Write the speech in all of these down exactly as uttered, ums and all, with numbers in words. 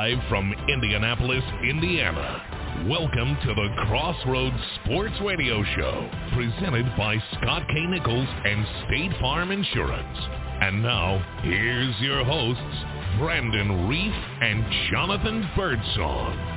Live from Indianapolis, Indiana, welcome to the Crossroads Sports Radio Show, presented by Scott K. Nichols and State Farm Insurance. And now, here's your hosts, Brandon Reef and Jonathan Birdsong.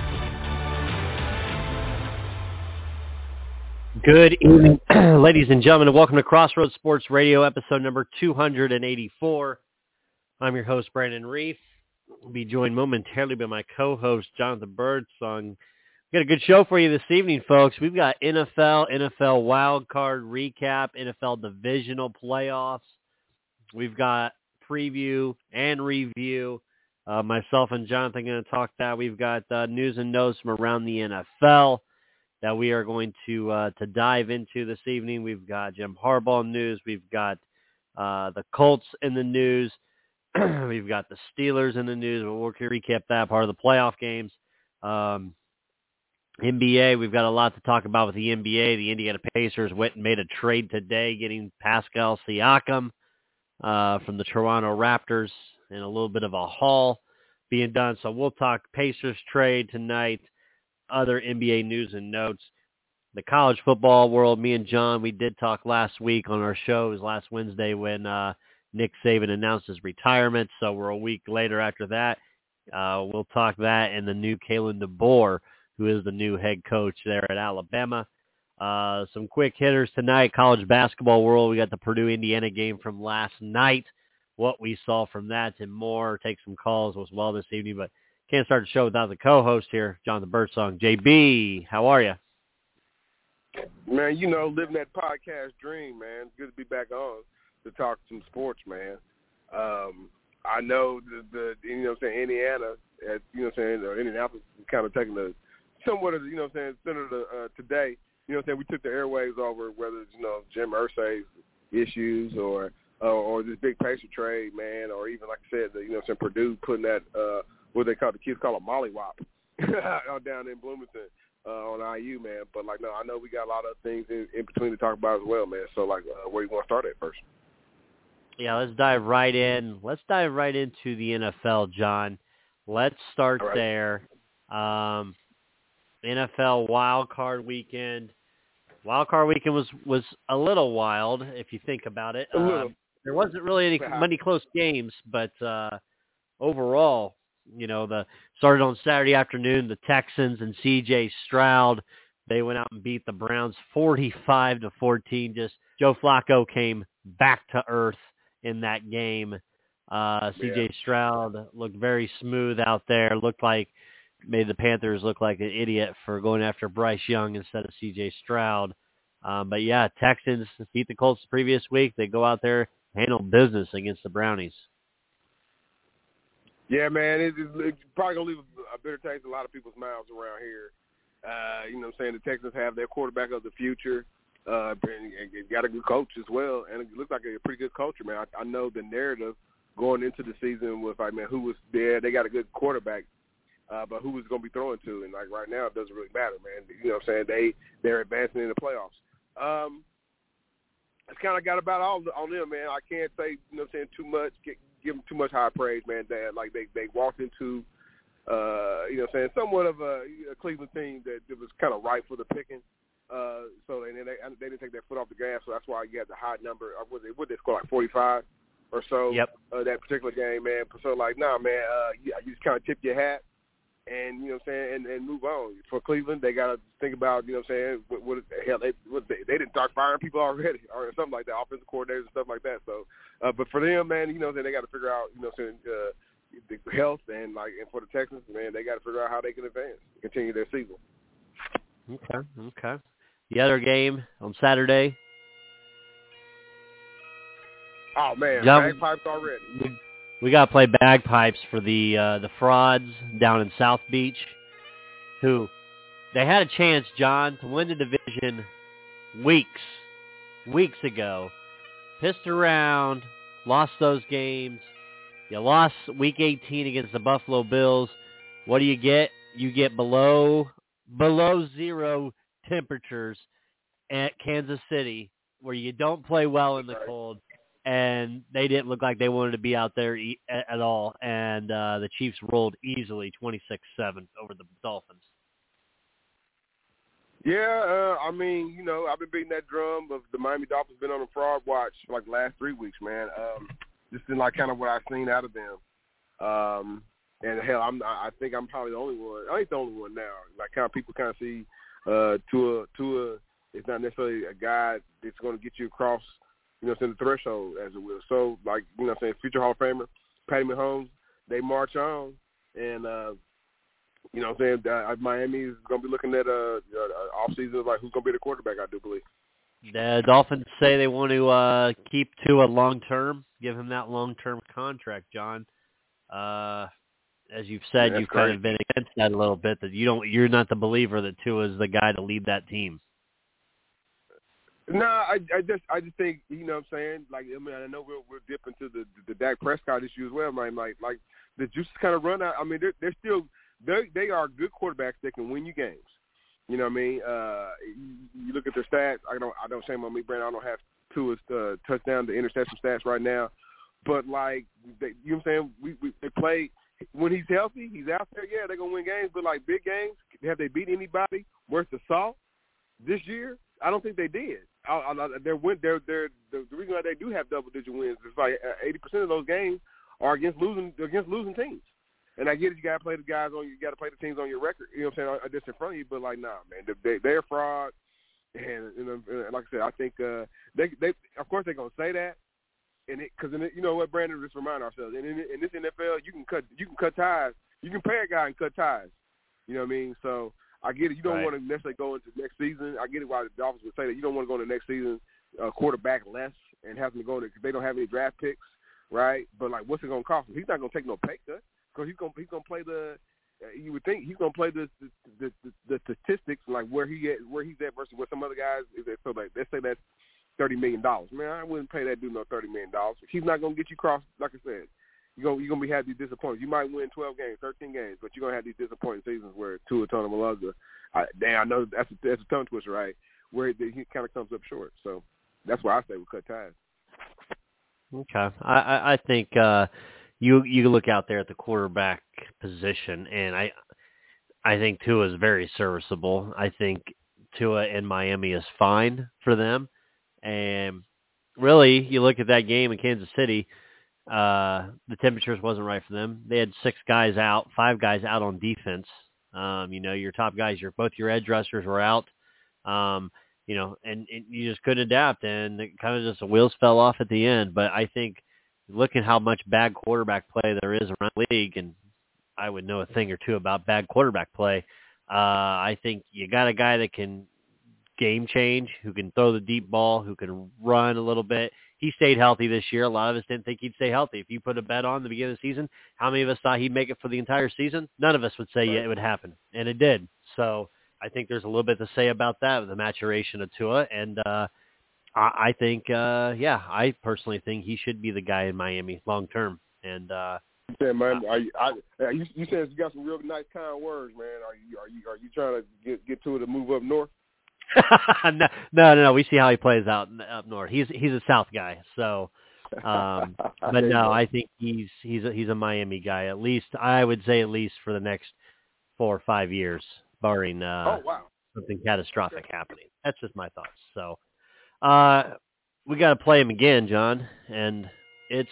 Good evening, ladies and gentlemen, and welcome to Crossroads Sports Radio, episode number two hundred eighty-four. I'm your host, Brandon Reef. I'll be joined momentarily by my co-host, Jonathan Birdsong. We've got a good show for you this evening, folks. We've got N F L, N F L wild card recap, N F L divisional playoffs. We've got preview and review. Uh, myself and Jonathan are going to talk that. We've got uh, news and notes from around the N F L that we are going to uh, to dive into this evening. We've got Jim Harbaugh news. We've got uh, the Colts in the news. We've got the Steelers in the news. We'll recap that part of the playoff games. Um, N B A, we've got a lot to talk about with the N B A. The Indiana Pacers went and made a trade today, getting Pascal Siakam uh, from the Toronto Raptors, and a little bit of a haul being done. So we'll talk Pacers trade tonight, other N B A news and notes. The college football world, me and John, we did talk last week on our show. It was last Wednesday when uh, Nick Saban announced his retirement. So we're a week later after that. Uh, we'll talk that and the new Kalen DeBoer, who is the new head coach there at Alabama. Uh, some quick hitters tonight, college basketball world. We got the Purdue-Indiana game from last night, what we saw from that and more. Take some calls as well this evening, but can't start the show without the co-host here, Jonathan Birdsong. J B, how are you? Man, you know, living that podcast dream, man. It's good to be back on to talk some sports, man. Um, I know the, the you know what I'm saying, Indiana, at, you know what I'm saying, or Indianapolis is kind of taking the somewhat of the, you know what I'm saying, center of the, uh, today. You know what I'm saying, we took the airwaves over, whether it's, you know, Jim Irsay's issues or, uh, or this big Pacer trade, man, or even, like I said, the, you know what I'm saying, Purdue putting that, uh, what they call, the kids call a mollywop down in Bloomington. Uh, on I U, man. But, like, no, I know we got a lot of things in, in between to talk about as well, man. So, like, uh, where you want to start at first? Yeah, let's dive right in. Let's dive right into the N F L, John. Let's start right there. Um, N F L wild card weekend. Wild card weekend was, was a little wild, if you think about it. Um, there wasn't really any many close games, but uh, overall, you know, the started on Saturday afternoon. The Texans and C J Stroud, they went out and beat the Browns forty-five to fourteen. Just Joe Flacco came back to earth in that game. Uh, C J yeah. Stroud looked very smooth out there. Looked like made the Panthers look like an idiot for going after Bryce Young instead of C J Stroud. Um, but yeah, Texans beat the Colts the previous week. They go out there, handle business against the Brownies. Yeah, man, it, it, it's probably going to leave a bitter taste in a lot of people's mouths around here. Uh, you know what I'm saying? The Texans have their quarterback of the future. Uh, and, and got a good coach as well, and it looks like a pretty good culture, man. I, I know the narrative going into the season was like, man, who was there? They got a good quarterback, uh, but who was going to be throwing to? And, like, right now it doesn't really matter, man. You know what I'm saying? They, they're advancing in the playoffs. Um, it's kind of got about all on them, man. I can't say, you know what I'm saying, too much, get, give them too much high praise, man. They, like they, they walked into, uh, you know, what I'm saying somewhat of a, a Cleveland team that, that was kind of ripe for the picking. Uh, so and they, they they didn't take their foot off the gas, so that's why you had the high number. Or was it, what they score, like forty-five or so? Yep. Uh, that particular game, man. So like, nah, man, uh, yeah, you just kind of tip your hat and you know what I'm saying, and, and move on. For Cleveland, they got to think about, you know what I'm saying, what, what the hell they, what they they didn't start firing people already or something like that, offensive coordinators and stuff like that. So, uh, but for them, man, you know, they got to figure out, you know, what I'm saying, uh, the health and like, and for the Texans, man, they got to figure out how they can advance, continue their season. Okay, okay. The other game on Saturday. Oh man, John, bagpipes already. We, we got to play bagpipes for the uh, the frauds down in South Beach, who they had a chance, John, to win the division weeks, weeks ago. Pissed around, lost those games. You lost week eighteen against the Buffalo Bills. What do you get? You get below below zero temperatures at Kansas City, where you don't play well in the cold. and they didn't look like they wanted to be out there e- at all. And uh, the Chiefs rolled easily twenty-six seven over the Dolphins. Yeah, uh, I mean, you know, I've been beating that drum of the Miami Dolphins been on a fraud watch for like the last three weeks, man. Um, just in like kind of what I've seen out of them. Um, and hell, I'm, I think I'm probably the only one. I ain't the only one now. Like kind of people kind of see uh, Tua. Tua is not necessarily a guy that's going to get you across, you know, the threshold, as it will. So, like, you know, what I'm saying, future Hall of Famer, Patty Mahomes, they march on, and uh, you know what I'm saying? Uh, Miami is going to be looking at a uh, uh, off season of like who's going to be the quarterback, I do believe. The Dolphins say they want to uh, keep Tua long term, give him that long term contract, John. Uh, as you've said, yeah, you've crazy. kind of been against that a little bit. That you don't, you're not the believer that Tua is the guy to lead that team. No, I, I just, I just think, you know what I'm saying? Like, I mean, I know we're we're dipping into the the Dak Prescott issue as well, man. Like, like the juices kind of run out. I mean, they're they're still. They they are good quarterbacks that can win you games. You know what I mean? Uh, you, you look at their stats. I don't I don't shame on me, Brandon. I don't have Tua's uh, touchdown to interception stats right now, but like they, you know what I'm saying? We, we they play when he's healthy. He's out there. Yeah, they're gonna win games, but like big games, have they beat anybody worth the salt this year? I don't think they did. I, I, they're win. They're they're the, the reason why they do have double digit wins is like eighty percent of those games are against losing against losing teams. And I get it, you got to play the guys on you got to play the teams on your record, you know what I'm saying, just in front of you, but like, nah, man, they, they're fraud. And, you know, and like I said, I think uh, they, they, of course, they're going to say that. And because, you know what, Brandon, just remind ourselves, in, in, in this N F L, you can cut you can cut ties. You can pay a guy and cut ties. You know what I mean? So I get it. You don't right. want to necessarily go into next season. I get it why the Dolphins would say that. You don't want to go into next season uh, quarterback less and have them to go into because they don't have any draft picks, right? But, like, what's it going to cost him? He's not going to take no pay cut. Because he's gonna he's gonna play the, uh, you would think he's gonna play the the, the the statistics like where he at where he's at versus where some other guys is at. So like let's say that's thirty million dollars. Man, I wouldn't pay that dude no thirty million dollars. He's not gonna get you crossed. Like I said, you're gonna you're gonna be have these disappointments. You might win twelve games, thirteen games, but you're gonna have these disappointing seasons where Tua Tagovailoa, I damn I know that's a, that's a tongue twister, right? Where he, he kind of comes up short. So that's why I say we cut ties. Okay, I I, I think. Uh... You you look out there at the quarterback position, and I I think Tua is very serviceable. I think Tua in Miami is fine for them. And really, you look at that game in Kansas City, uh, the temperatures wasn't right for them. They had six guys out, five guys out on defense. Um, you know, your top guys, your both your edge rushers were out. Um, you know, and, and you just couldn't adapt, and it kind of just the wheels fell off at the end. But I think look at how much bad quarterback play there is around the league, and I would know a thing or two about bad quarterback play. Uh, I think you got a guy that can game change, who can throw the deep ball, who can run a little bit. He stayed healthy this year. A lot of us didn't think he'd stay healthy. If you put a bet on the beginning of the season, how many of us thought he'd make it for the entire season? None of us would say right. yeah, it would happen, and it did. So I think there's a little bit to say about that with the maturation of Tua, and uh, I, I think, uh, yeah, I personally think he should be the guy in Miami long term. And uh, you said, man, are you, I, you, you said you got some real nice, kind words, man. Are you are you are you trying to get get to it to move up north? no, no, no, no. We see how he plays out up north. He's he's a South guy, so. Um, but no, I think he's he's a, he's a Miami guy. At least I would say at least for the next four or five years, barring uh, oh, wow. something catastrophic happening. That's just my thoughts. So uh, we got to play him again, John, and it's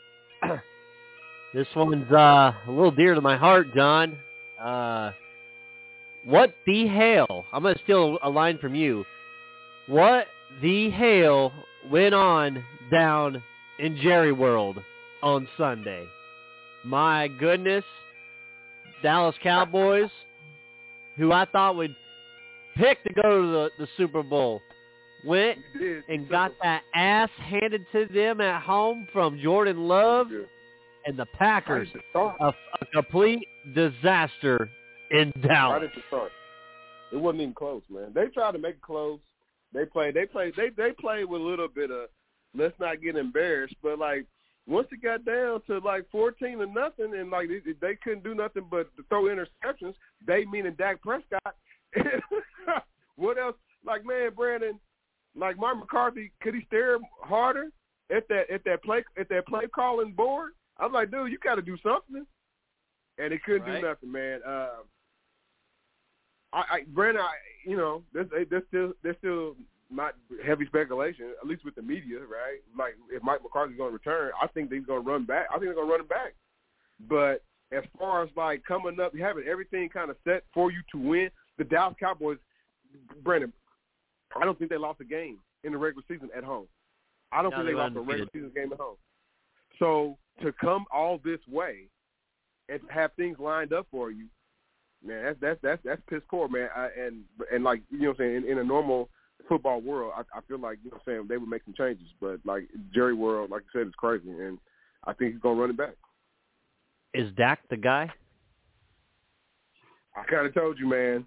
this one's uh, a little dear to my heart, John. Uh, what the hell? I'm going to steal a line from you. What the hell went on down in Jerry World on Sunday? My goodness, Dallas Cowboys, who I thought would pick to go to the, the Super Bowl, went and got that ass handed to them at home from Jordan Love and the Packers. A, a complete disaster in Dallas. Right at the start. It wasn't even close, man. They tried to make it close. They played. They played. They they played with a little bit of let's not get embarrassed. But like once it got down to like fourteen to nothing, and like they, they couldn't do nothing but throw interceptions. They meaning Dak Prescott. What else? Like man, Brandon, like Mark McCarthy, could he stare harder? at that at that play at that play calling board, I'm like, dude, you got to do something, and they couldn't right. do nothing, man. Uh, I, I, Brandon, I, you know, there's, there's still there's still not heavy speculation, at least with the media, right? Like if Mike McCarthy's going to return, I think he's going to run back. I think they're going to run him back. But as far as like coming up, having everything kind of set for you to win, the Dallas Cowboys, Brandon, I don't think they lost a game in the regular season at home. I don't no, think they lost undefeated. a regular season game at home. So to come all this way and to have things lined up for you, man, that's that's that's that's piss poor, man. I, and and like you know what I'm saying, in, in a normal football world, I, I feel like you know what I'm saying they would make some changes, but like Jerry world, like you said, is crazy, and I think he's gonna run it back. Is Dak the guy? I kind of told you, man.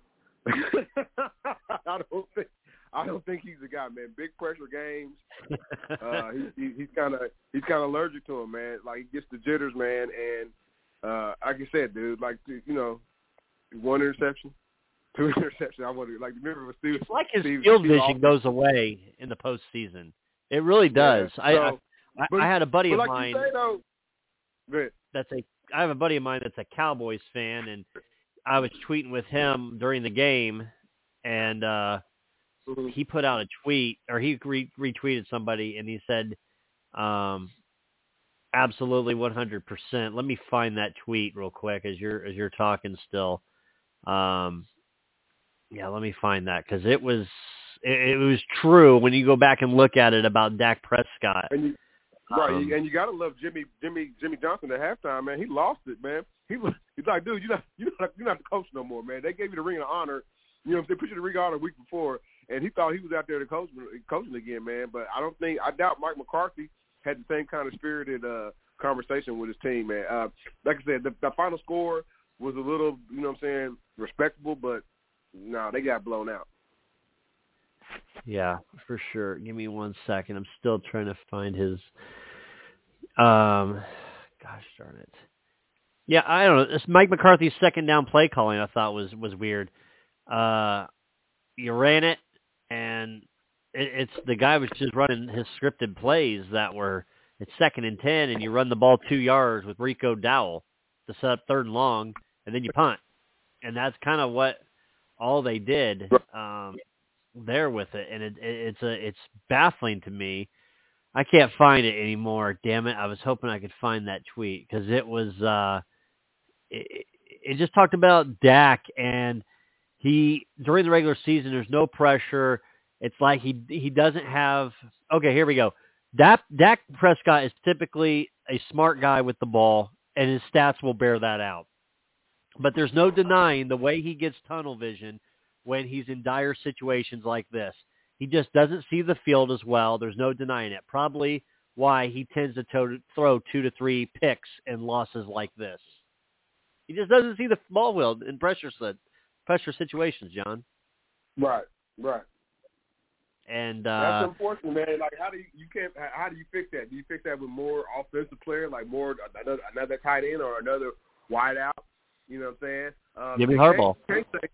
I don't think I don't think he's the guy, man. Big pressure games. Uh, he, he, he's kind of he's kind of allergic to him, man. Like he gets the jitters, man. And uh, like I said, dude, like you know, one interception, two interceptions. I wonder, like remember with Steve. It's like his Steve, field Steve vision Austin. goes away in the postseason. It really does. Yeah, I, so, I but, I had a buddy but of like mine. You say, though, but, that's a I have a buddy of mine that's a Cowboys fan, and I was tweeting with him during the game, and uh, mm-hmm. he put out a tweet, or he re- retweeted somebody, and he said, um, "Absolutely, one hundred percent." Let me find that tweet real quick as you're as you're talking still. Um, yeah, let me find that because it was it, it was true when you go back and look at it about Dak Prescott. And you, right, um, and you gotta love Jimmy Jimmy Jimmy Johnson at halftime, man. He lost it, man. He was he's like, dude, you're not you're not you're not the coach no more, man. They gave you the ring of honor. You know, they put you the ring of honor a week before, and he thought he was out there to coach coaching again, man. But I don't think I doubt Mike McCarthy had the same kind of spirited uh, conversation with his team, man. Uh, like I said, the, the final score was a little, you know what I'm saying, respectable, but no, nah, they got blown out. Yeah, for sure. Give me one second. I'm still trying to find his. Um, gosh darn it. Yeah, I don't know. This Mike McCarthy's second down play calling I thought was was weird. Uh, you ran it, and it, it's the guy was just running his scripted plays that were it's second and ten, and you run the ball two yards with Rico Dowell to set up third and long, and then you punt, and that's kind of what all they did um, there with it, and it, it, it's a it's baffling to me. I can't find it anymore. Damn it! I was hoping I could find that tweet because it was uh, it, it just talked about Dak, and he during the regular season there's no pressure. It's like he he doesn't have. Okay, here we go. Dak Dak Prescott is typically a smart guy with the ball, and his stats will bear that out. But there's no denying the way he gets tunnel vision when he's in dire situations like this. He just doesn't see the field as well. There's no denying it. Probably why he tends to to- throw two to three picks and losses like this. He just doesn't see the ball well in pressure pressure situations, John. Right, right. And uh, that's unfortunate, man. Like, how do you, you can't? How do you fix that? Do you fix that with more offensive player, like more another another tight end or another wide out? You know what I'm saying? Um, Give me Harbaugh. Can't, can't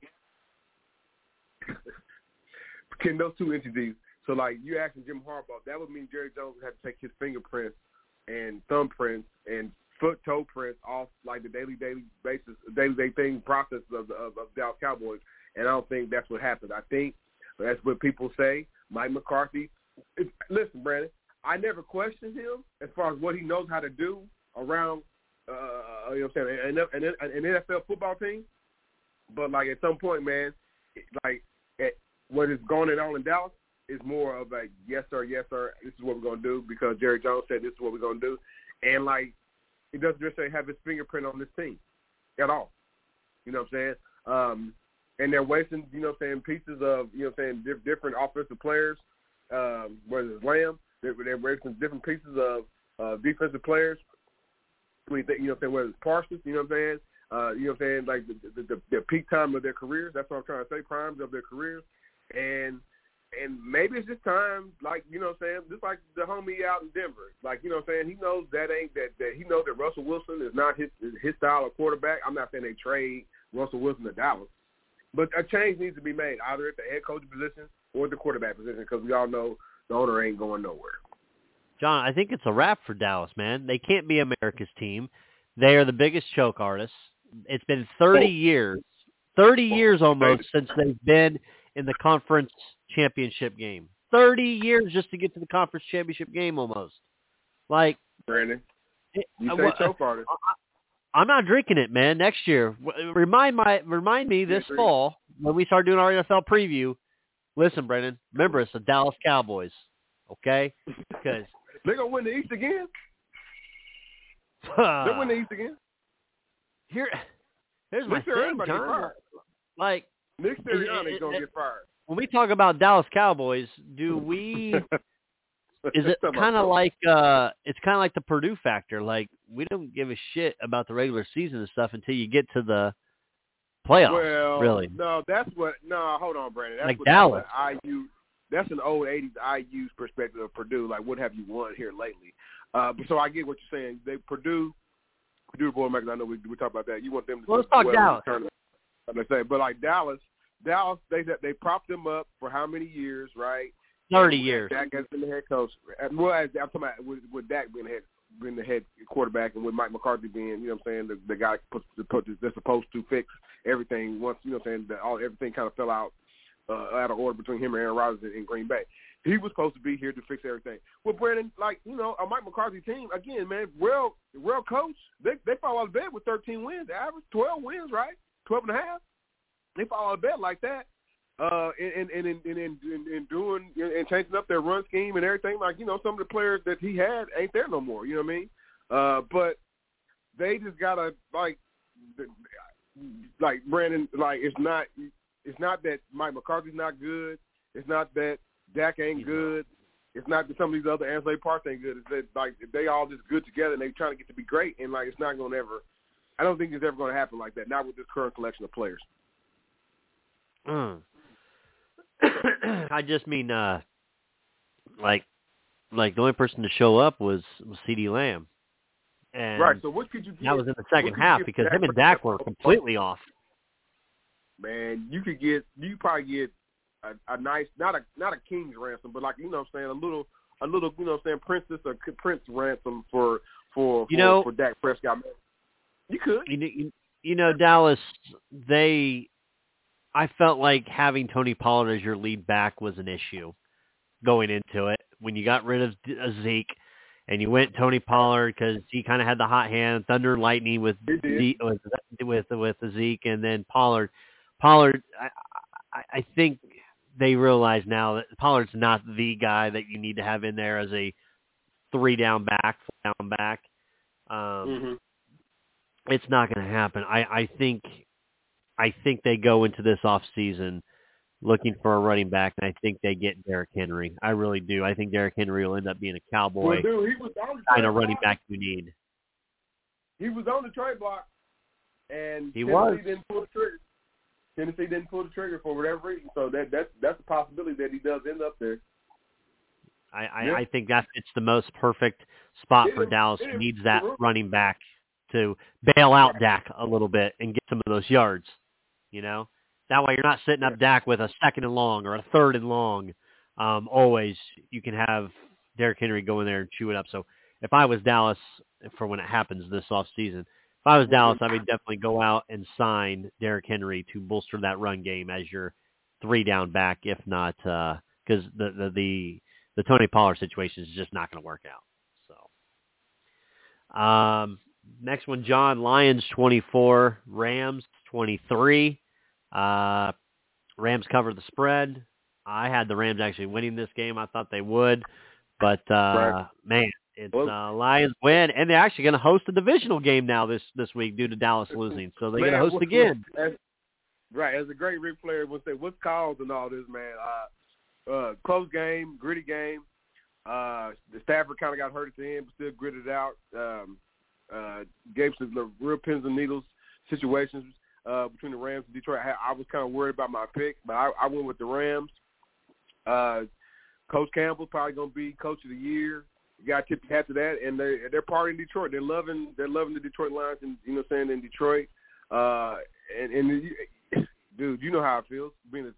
say, can those two entities? So, like, you asking Jim Harbaugh, that would mean Jerry Jones would have to take his fingerprints and thumbprints and foot toe prints off like the daily daily basis, daily day thing process of the of, of Dallas Cowboys. And I don't think that's what happened. I think that's what people say. Mike McCarthy. It, listen, Brandon, I never questioned him as far as what he knows how to do around. Uh, you know what I'm saying, an, an, an N F L football team. But, like, at some point, man, like, at, what is going on in Dallas is more of a, yes, sir, yes, sir, this is what we're going to do because Jerry Jones said this is what we're going to do. And, like, he doesn't just say have his fingerprint on this team at all. You know what I'm saying? Um, and they're wasting, you know what I'm saying, pieces of, you know what I'm saying, diff- different offensive players, um, whether it's Lamb, they're, they're wasting different pieces of uh, defensive players. You know what I'm saying, whether it's Parsons, you know what I'm saying, uh, you know what I'm saying, like the, the, the, the peak time of their careers. That's what I'm trying to say, primes of their careers. And and maybe it's just time, like, you know what I'm saying, just like the homie out in Denver. Like, you know what I'm saying, he knows that ain't that, that he knows that Russell Wilson is not his his style of quarterback. I'm not saying they trade Russell Wilson to Dallas. But a change needs to be made, either at the head coach position or the quarterback position, because we all know the owner ain't going nowhere. John, I think it's a wrap for Dallas, man. They can't be America's team. They are the biggest choke artists. It's been thirty oh. years, thirty oh. years almost since they've been in the conference championship game. thirty years just to get to the conference championship game almost. Like, Brandon, you say uh, choke artist. I'm not drinking it, man. Next year, remind my remind me this fall when we start doing our N F L preview. Listen, Brandon, remember it's the Dallas Cowboys, okay? Because they're gonna win the East again. Uh, they win the East again. Here, here's my Nick thing, John. Like, Nick Sirianni's gonna get fired. When we talk about Dallas Cowboys, do we? Is it kind of like uh, it's kind of like the Purdue factor? Like, we don't give a shit about the regular season and stuff until you get to the playoffs. Well, really? No, that's what. No, hold on, Brandon. That's like what Dallas. I U. That's an old eighties I U's perspective of Purdue. Like, what have you won here lately? Uh, so I get what you're saying. They Purdue, Purdue Boilermakers. I know we we talk about that. You want them to well, let's talk well Dallas. Like I say, but like Dallas, Dallas, they they propped them up for how many years, right? Thirty years. Dak has been the head coach. Well, I'm talking about with, with Dak being the head, being the head quarterback, and with Mike McCarthy being, you know, what I'm saying, the, the guy puts, puts, that's supposed to fix everything. Once, you know, what I'm saying, that all everything kind of fell out uh, out of order between him and Aaron Rodgers in, in Green Bay. He was supposed to be here to fix everything. Well, Brandon, like, you know, a Mike McCarthy team again, man, well, well coached. They they fall out of bed with thirteen wins, average twelve wins, right? Twelve and a half. They fall out of bed like that. Uh, and and and and, and, and doing and changing up their run scheme and everything, like, you know, some of the players that he had ain't there no more. You know what I mean? Uh, but they just gotta like, like Brandon, like it's not it's not that Mike McCarthy's not good. It's not that Dak ain't good. It's not that some of these other ancillary parts ain't good. It's that like they all just good together and they trying to get to be great. And like it's not gonna ever. I don't think it's ever gonna happen like that. Not with this current collection of players. Mm. I just mean, uh, like, like the only person to show up was, was CeeDee Lamb, and right. So what could you? Get, that was in the second half because him and Dak were completely off. Man, you could get, you probably get a, a nice, not a not a king's ransom, but like, you know, what I'm saying, a little, a little, you know, what I'm saying, princess or prince ransom for for you for, know for Dak Prescott. Man. You could. You, you, you know, Dallas, they. I felt like having Tony Pollard as your lead back was an issue going into it. When you got rid of Zeke and you went Tony Pollard because he kind of had the hot hand, thunder and lightning with Zeke, with with with Zeke, and then Pollard. Pollard, I, I, I think they realize now that Pollard's not the guy that you need to have in there as a three down back, four down back. Um, mm-hmm. It's not going to happen. I, I think. I think they go into this offseason looking for a running back, and I think they get Derrick Henry. I really do. I think Derrick Henry will end up being a Cowboy, well, dude, he was on the kind of running back you need. He was on the trade block, and he Tennessee was. didn't pull the trigger. Tennessee didn't pull the trigger for whatever reason, so that that's that's a possibility that he does end up there. I, I, yeah. I think that it's the most perfect spot it for is, Dallas, who needs that running back to bail out right. Dak a little bit and get some of those yards. You know, that way you're not sitting up Dak with a second and long or a third and long. Um, always you can have Derrick Henry go in there and chew it up. So if I was Dallas, for when it happens this offseason, if I was Dallas, I would definitely go out and sign Derrick Henry to bolster that run game as your three down back, if not because uh, the, the the the Tony Pollard situation is just not going to work out. So um, next one, John, Lions twenty-four, Rams twenty-three. Uh, Rams covered the spread. I had the Rams actually winning this game. I thought they would, but uh, right. man, it's uh, Lions win, and they're actually going to host a divisional game now this this week due to Dallas losing. So they're going to host what, again. As, right, as a great Ric Flair would say, what's causing all this, man? Uh, uh, close game, gritty game. Uh, the Stafford kind of got hurt at the end, but still gritted it out. Um, uh, gave some real pins and needles situations. Uh, between the Rams and Detroit, I, I was kind of worried about my pick, but I, I went with the Rams. Uh, Coach Campbell's probably going to be Coach of the Year. You got to tip your hat to that, and they they're part in Detroit. They're loving they're loving the Detroit Lions, and you know what I'm saying, in Detroit. Uh, and, and dude, you know how it feels being a, a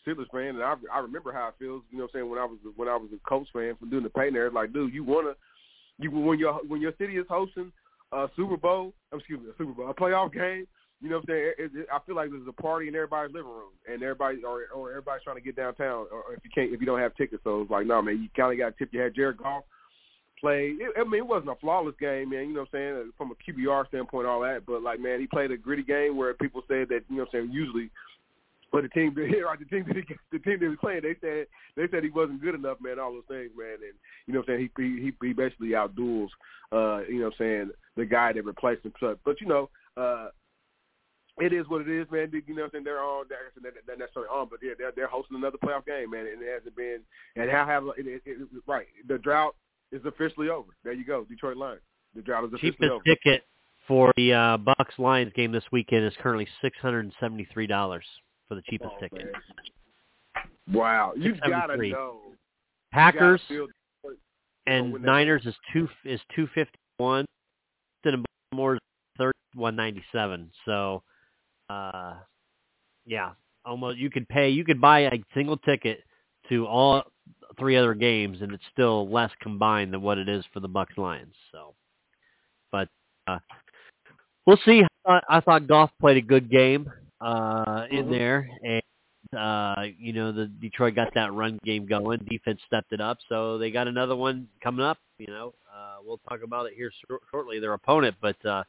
a Steelers fan, and I I remember how it feels. You know, what I'm saying when I was when I was a Colts fan from doing the Payton era. Like, dude, you wanna you when your when your city is hosting a Super Bowl, excuse me, a Super Bowl, a playoff game. You know what I'm saying? It, it, I feel like there's a party in everybody's living room, and everybody or, or everybody's trying to get downtown. Or if you can't, if you don't have tickets, so it's like, no, man, you kind of got to tip your hat. Jared Goff played. It, I mean, it wasn't a flawless game, man. You know what I'm saying? From a Q B R standpoint, all that. But like, man, he played a gritty game where people said that, you know what I'm saying, usually, but the team, right, the team, that he, the team that he was playing, they said they said he wasn't good enough, man. All those things, man, and you know what I'm saying, he he he basically outduels, uh, you know what I'm saying, the guy that replaced him. But you know. uh It is what it is, man. You know what I'm saying? They're on. They're not necessarily on, but yeah, they're they're hosting another playoff game, man. And it hasn't been. And how have it, it, it, right? The drought is officially over. There you go, Detroit Lions. The drought is officially Cheapest over. Cheapest ticket for the uh, Bucs Lions game this weekend is currently six hundred and seventy three dollars for the cheapest oh, ticket. Man. Wow, you gotta know. Packers you and Niners is two is two fifty one. And Baltimore is thirty one ninety seven. So. Uh, yeah, almost. You could pay. You could buy a single ticket to all three other games, and it's still less combined than what it is for the Bucs Lions. So, but uh, we'll see. I, I thought Goff played a good game uh, in mm-hmm. there, and uh, you know the Detroit got that run game going. Defense stepped it up, so they got another one coming up. You know, uh, we'll talk about it here shortly. Their opponent, but. Uh,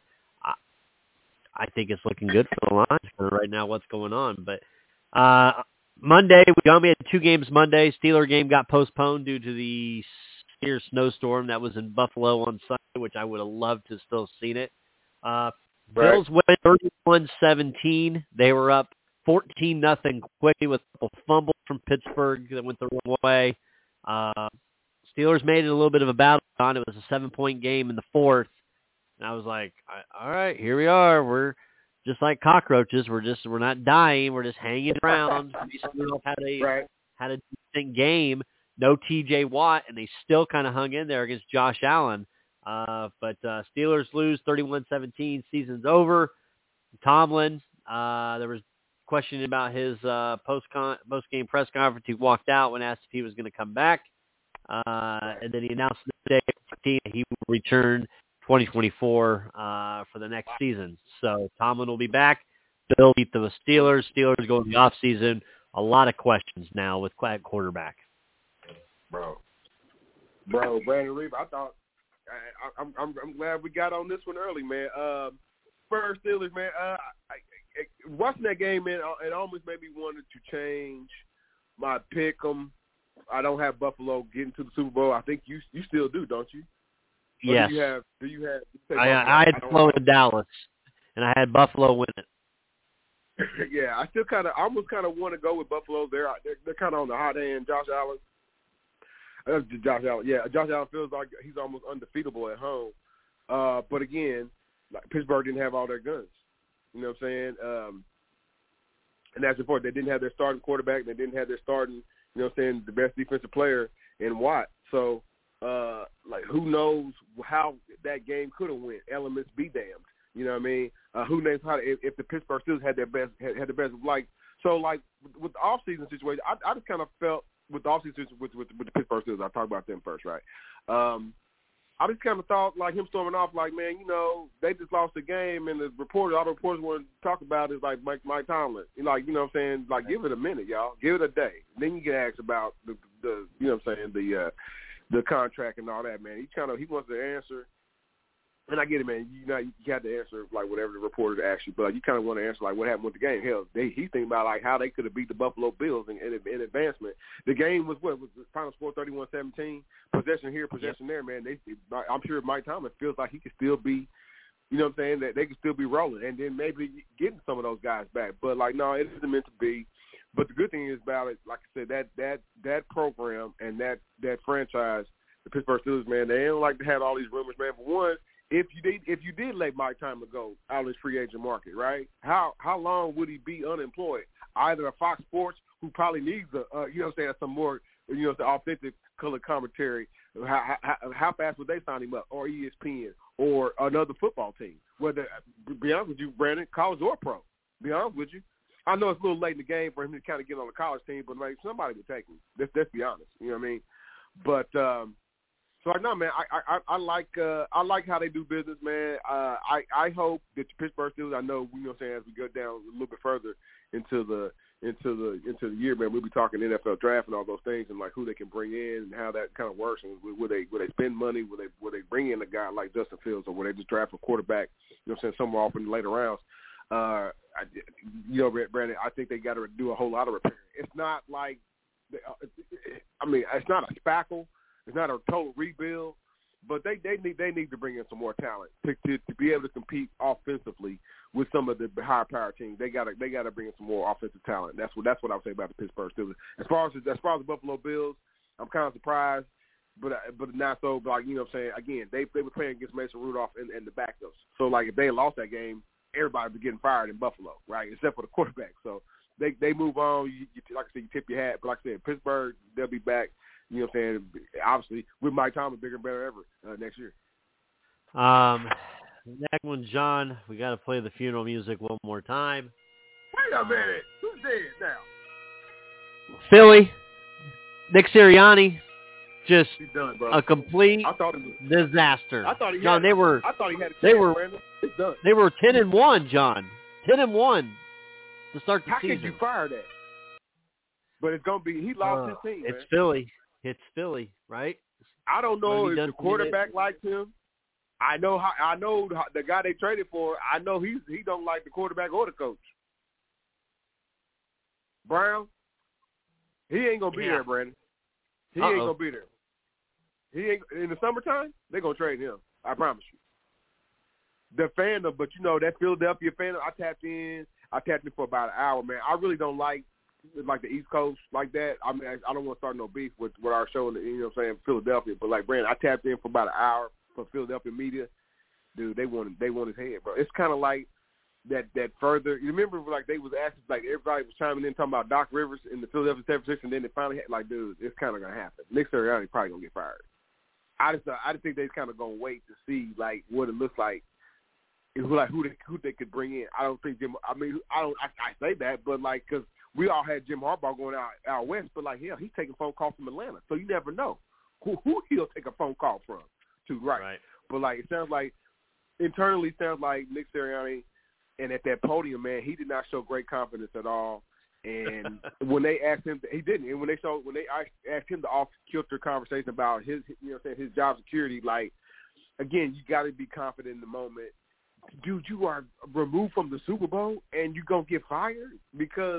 I think it's looking good for the Lions for right now, what's going on. But uh, Monday, we only had two games Monday. Steeler game got postponed due to the severe snowstorm that was in Buffalo on Sunday, which I would have loved to still seen it. Uh, right. Bills went thirty-one seventeen. They were up fourteen nothing quickly with a fumble from Pittsburgh that went the wrong way. Uh, Steelers made it a little bit of a battle on. It was a seven-point game in the fourth. And I was like, all right, here we are. We're just like cockroaches. We're just we're not dying. We're just hanging around. We still had a right. had a decent game. No T J Watt, and they still kind of hung in there against Josh Allen. Uh, but uh, Steelers lose thirty-one seventeen. Season's over. Tomlin, uh, there was question about his uh, post post game press conference. He walked out when asked if he was going to come back, uh, and then he announced the day he returned. twenty twenty-four uh, for the next season. So Tomlin will be back. Bill beat the Steelers. Steelers go in the offseason. A lot of questions now with quarterback. Bro. Bro, Brandon Reeve, I thought I, I, I'm, I'm glad we got on this one early, man. Uh, first Steelers, man. Uh, I, I, watching that game, man, it almost made me want to change my pick 'em. I don't have Buffalo getting to the Super Bowl. I think you you still do, don't you? Or yes. Do you have? Do you have? You I, I had Buffalo in Dallas, and I had Buffalo win it. Yeah, I still kind of, I almost kind of want to go with Buffalo. They're they're, they're kind of on the hot end. Josh Allen. Uh, Josh Allen, yeah. Josh Allen feels like he's almost undefeatable at home. Uh, but again, like Pittsburgh didn't have all their guns. You know what I'm saying? Um, and that's important. They didn't have their starting quarterback. They didn't have their starting, you know what I'm saying, the best defensive player in Watt. So. Uh, like who knows how that game could have went? Elements be damned. You know what I mean? Uh, who knows how to, if, if the Pittsburgh Steelers had their best had, had the best like so like with the off season situation, I, I just kind of felt with the off season with, with with the Pittsburgh Steelers. I'll talk about them first, right? Um, I just kind of thought like him storming off, like man, you know, they just lost the game, and the reporters, all the reporters want to talk about is like Mike Mike Tomlin. Like you know what I'm saying? Like give it a minute, y'all. Give it a day. Then you get asked about the the you know what I'm saying the. Uh, the contract and all that, man. He kind of he wants to answer, and I get it, man. You know, you have to answer like whatever the reporter asks you, but like, you kind of want to answer like what happened with the game. Hell, they, he's thinking about like how they could have beat the Buffalo Bills in, in, in advancement. The game was what was the final score thirty-one seventeen. Possession here, possession there, man. They, I'm sure Mike Tomlin feels like he could still be, you know what I'm saying, that they could still be rolling, and then maybe getting some of those guys back. But like, no, it isn't meant to be. But the good thing is about it, like I said, that that that program and that that franchise, the Pittsburgh Steelers, man, they don't like to have all these rumors, man. For one, if you did if you did let Mike Tomlin go out of his free agent market, right? How how long would he be unemployed? Either a Fox Sports, who probably needs a uh, you know what I'm saying, some more you know the authentic color commentary. How, how how fast would they sign him up? Or E S P N or another football team? Whether be honest with you, Brandon, college or pro. Be honest with you. I know it's a little late in the game for him to kind of get on the college team, but like somebody would take him. Let's, let's be honest. You know what I mean? But um, so like, no, man, I I, I like uh, I like how they do business, man. Uh, I I hope that the Pittsburgh Steelers. I know, you know, what I'm saying, as we go down a little bit further into the into the into the year, man, we'll be talking N F L draft and all those things, and like who they can bring in and how that kind of works, and will they will they spend money, will they will they bring in a guy like Justin Fields, or will they just draft a quarterback, you know, what I'm saying, somewhere off in the later rounds. Uh, I, you know, Brandon, I think they got to do a whole lot of repair. It's not like, I mean, it's not a spackle, it's not a total rebuild, but they, they need they need to bring in some more talent to, to to be able to compete offensively with some of the higher power teams. They got to they got to bring in some more offensive talent. That's what that's what I would say about the Pittsburgh Steelers. As far as as far as the Buffalo Bills, I'm kind of surprised, but but not so. But like, you know what I'm saying, again, they they were playing against Mason Rudolph and, and the backups. So like if they lost that game, everybody was getting fired in Buffalo, right? Except for the quarterback. So they they move on. You, you, like I said, you tip your hat. But like I said, Pittsburgh, they'll be back. You know what I'm saying? Obviously, with Mike Tomlin, bigger and better ever uh, next year. Um, next one, John. We got to play the funeral music one more time. Wait a minute. Who's dead now? Philly. Nick Sirianni. Just He's done, bro. a complete I thought it was, disaster. I thought he John, had, they were. I thought he had. A they were. Brandon. It's done. They were ten and one, John. Ten and one to start the How season. How can you fire that? But it's gonna be. He lost uh, his team. It's man. Philly. It's Philly, right? I don't know if the quarterback today? likes him. I know how. I know the guy they traded for. I know he's he don't like the quarterback or the coach. Brown. He ain't gonna be yeah. there, Brandon. He Uh-oh. ain't gonna be there. He ain't in the summertime. They're gonna trade him. I promise you. The fandom, but you know that Philadelphia fandom. I tapped in. I tapped in for about an hour, man. I really don't like like the East Coast like that. I mean, I don't want to start no beef with, with our show in the, you know what I'm saying, Philadelphia. But like Brandon, I tapped in for about an hour for Philadelphia media. Dude, they wanted they want his head, bro. It's kind of like that that further. You remember like they was asking, like everybody was chiming in talking about Doc Rivers in the Philadelphia seventy-six, and then they finally had, like, dude, it's kind of gonna happen. Nick Sirianni probably gonna get fired. I just uh, I just think they're kind of gonna wait to see like what it looks like. It's like who they who they could bring in. I don't think Jim. I mean, I don't. I, I say that, but like because we all had Jim Harbaugh going out out west, but like hell, he's taking phone calls from Atlanta, so you never know who who he'll take a phone call from. To right. right. But like it sounds like internally sounds like Nick Sirianni, and at that podium, man, he did not show great confidence at all. And when they asked him, he didn't. And when they saw when they asked him the off kilter conversation about his, you know, saying his job security, like again, you got to be confident in the moment. Dude, you are removed from the Super Bowl and you gonna get fired because,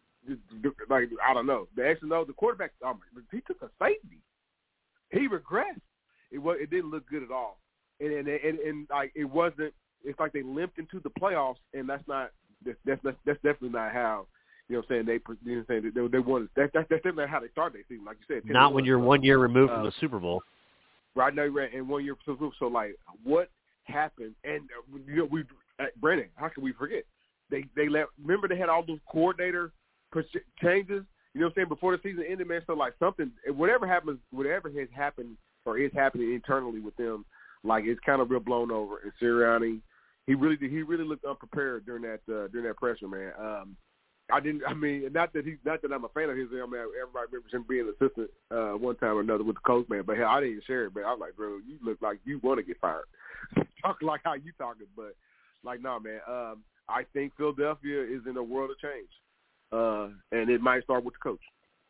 like, I don't know. The X and O, the quarterback, um, he took a safety. He regressed. It was, it didn't look good at all. And and, and and like it wasn't. It's like they limped into the playoffs, and that's not. That's that's, that's definitely not how. You know what I'm saying? They, you know what I'm saying? They, they wanted. That, that's that's definitely not how they started their season. Like you said, not when you're one year removed uh, from the Super Bowl. Right now, you're in one year. So, so like, what happened? And uh, you know, we, uh, Brandon, how can we forget? They they let. Remember, they had all those coordinator changes. You know what I'm saying? Before the season ended, man. So like something, whatever happens, whatever has happened or is happening internally with them, like it's kind of real blown over. And Sirianni, he really did. He really looked unprepared during that uh, during that pressure, man. Um, I didn't. I mean, not that he, not that I'm a fan of his. I mean, everybody remembers him being an assistant uh, one time or another with the coach, man. But hell, I didn't share it, man. I was like, bro, you look like you want to get fired. Talking like how you talking, but like, no, man. Um, I think Philadelphia is in a world of change, uh, and it might start with the coach.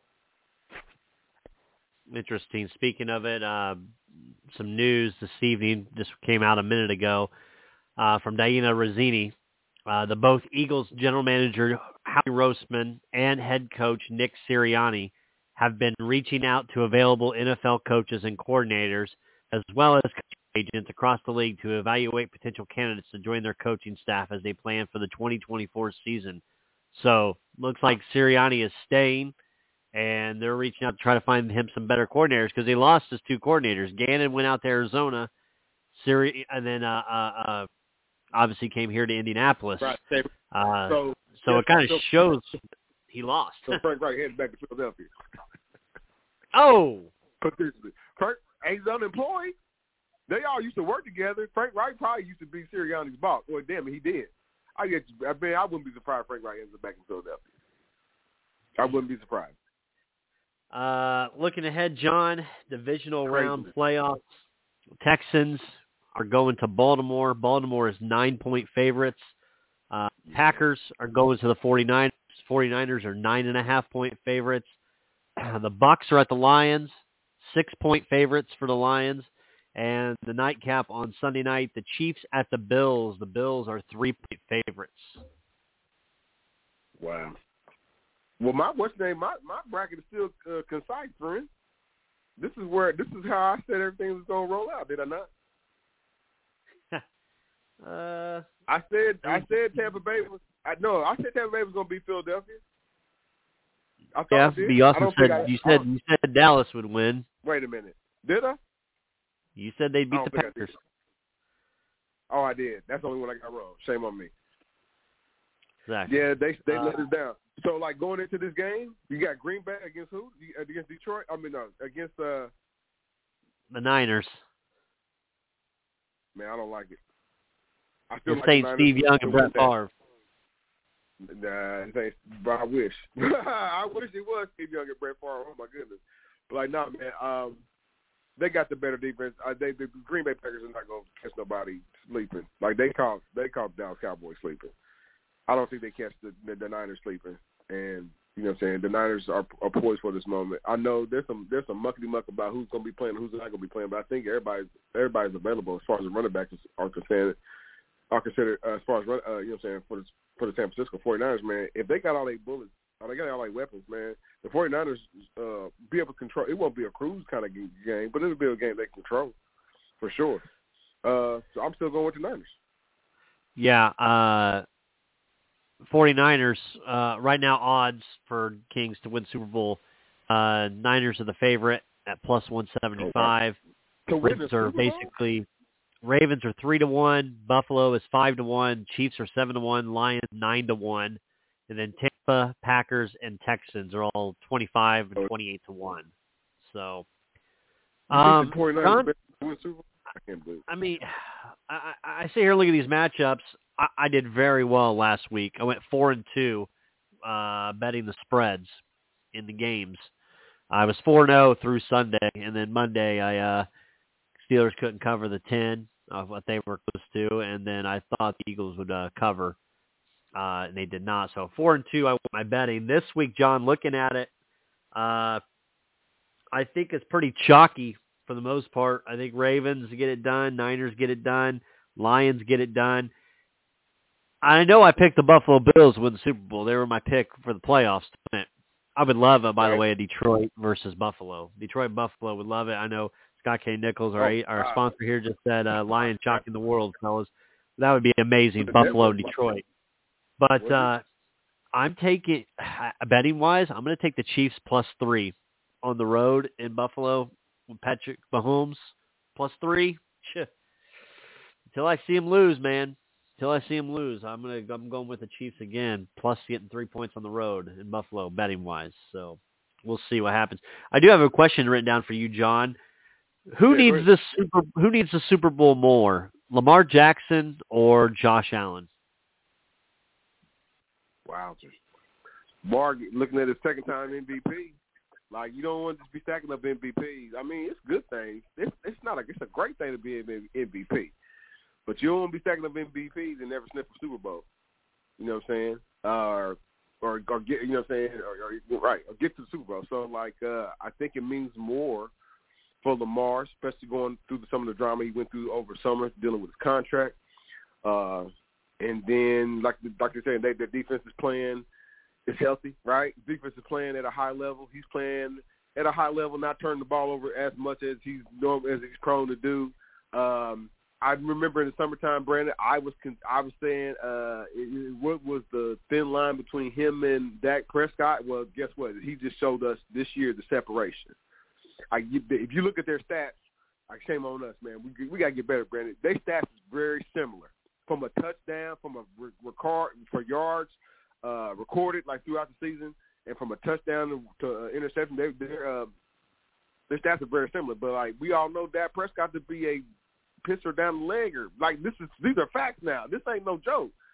Interesting. Speaking of it, uh, some news this evening. This came out a minute ago uh, from Diana Rossini. Uh, the both Eagles general manager Howie Roseman and head coach Nick Sirianni have been reaching out to available N F L coaches and coordinators, as well as agents across the league, to evaluate potential candidates to join their coaching staff as they plan for the twenty twenty-four season. So, looks like Sirianni is staying, and they're reaching out to try to find him some better coordinators because he lost his two coordinators. Gannon went out to Arizona, Siri, and then uh, uh, uh, obviously came here to Indianapolis. Right. Uh, so, so yeah, it kind of so, shows he lost. So Frank Wright headed back to Philadelphia. Oh, potentially. Frank, he's unemployed. They all used to work together. Frank Wright probably used to be Sirianni's boss. Well, damn it, he did. I get you. I mean, I wouldn't be surprised if Frank Wright ends up back in Philadelphia. I wouldn't be surprised. Uh, looking ahead, John, divisional Crazy. round playoffs. Texans are going to Baltimore. Baltimore is nine-point favorites. Uh, Yeah. Packers are going to the 49ers. 49ers are nine and a half point favorites. Uh, the Bucs are at the Lions, six-point favorites for the Lions. And the nightcap on Sunday night, the Chiefs at the Bills. The Bills are three-point favorites. Wow. Well, my what's name? My my bracket is still uh, concise, friend. This is where this is how I said everything was gonna roll out. Did I not? uh, I said I said Tampa Bay was. I no, I said Tampa Bay was gonna beat Philadelphia. I thought yeah, I did. but you I also don't said think I, you I said don't- you said Dallas would win. Wait a minute. Did I? You said they'd beat I the don't think I Packers. did. Oh, I did. That's the only one I got wrong. Shame on me. Exactly. Yeah, they they Uh, let us down. So, like, going into this game, you got Green Bay against who? You- Against Detroit? I mean, no, against, uh, The Niners. man, I don't like it. I You're like saying the Niners Steve will Young still and Brett win that. Favre. Nah, it ain't, but I wish. I wish it was Steve Young and Brett Favre. Oh, my goodness. But, like, no, man, um, they got the better defense. Uh, they, the Green Bay Packers are not going to catch nobody sleeping. Like, they caught, they caught Dallas Cowboys sleeping. I don't think they catch the, the, the Niners sleeping. And, you know what I'm saying, the Niners are, are poised for this moment. I know there's some there's some muckety-muck about who's going to be playing and who's not going to be playing, but I think everybody's, everybody's available as far as the running backs are concerned. Are considered uh, as far as, uh, you know what I'm saying, for the, for the San Francisco 49ers, man, if they got all their bullets, or they got all their weapons, man, the 49ers uh, be able to control. It won't be a cruise kind of game, but it'll be a game they control for sure. Uh, so I'm still going with the Niners. Yeah, uh, 49ers, uh, right now odds for Kings to win Super Bowl. Uh, Niners are the favorite at plus one seventy-five. To win the Ravens are Super Bowl? basically Ravens are three to one. Buffalo is five to one. Chiefs are seven to one. Lions nine to one, and then Tampa, Packers, and Texans are all twenty-five and twenty-eight to one. So, um, You think the 49ers John, better win Super Bowl? I can't believe it. I mean, I, I sit here and look at these matchups. I, I did very well last week. I went four and two, uh, betting the spreads in the games. I was four and zero through Sunday, and then Monday, I uh, Steelers couldn't cover the ten of what they were close to, and then I thought the Eagles would uh, cover, uh, and they did not. So four and two, I won my betting this week. John, looking at it, uh, I think it's pretty chalky. For the most part, I think Ravens get it done, Niners get it done, Lions get it done. I know I picked the Buffalo Bills to win the Super Bowl. They were my pick for the playoffs to win it. I would love it, by the way, a Detroit versus Buffalo. Detroit and Buffalo would love it. I know Scott K. Nichols, our, Oh, our wow. sponsor here, just said uh, Lion shocking the world, fellas. That would be amazing, Buffalo and Detroit. But uh, I'm taking, betting-wise, I'm going to take the Chiefs plus three on the road in Buffalo. Patrick Mahomes plus three. Shit. Until I see him lose, man. Until I see him lose, I'm gonna I'm going with the Chiefs again. Plus getting three points on the road in Buffalo, betting wise. So we'll see what happens. I do have a question written down for you, John. Who Yeah, needs this super? Who needs the Super Bowl more, Lamar Jackson or Josh Allen? Wow, Mark looking at his second time M V P. Like, you don't want to just be stacking up M V Ps. I mean, it's a good thing. It's, it's not like it's a great thing to be an M V P. But you don't want to be stacking up M V Ps and never sniff a Super Bowl. You know what I'm saying? Uh, or, or get, you know what I'm saying? Or, or, right, or get to the Super Bowl. So, like, uh, I think it means more for Lamar, especially going through some of the drama he went through over summer, dealing with his contract. Uh, and then, like like you're saying, they, their defense is playing. Is healthy, right? Defense is playing at a high level. He's playing at a high level, not turning the ball over as much as he's as he's prone to do. Um, I remember in the summertime, Brandon, I was I was saying uh, it, what was the thin line between him and Dak Prescott? Well, guess what? He just showed us this year the separation. I, if you look at their stats, like, shame on us, man. We we got to get better, Brandon. Their stats is very similar from a touchdown, from a record for yards. Uh, recorded like throughout the season, and from a touchdown to, to uh, interception, they, they're uh, their stats are very similar. But like we all know, Dak Prescott to be a pisser down the legger. Like this is these are facts now. This ain't no joke.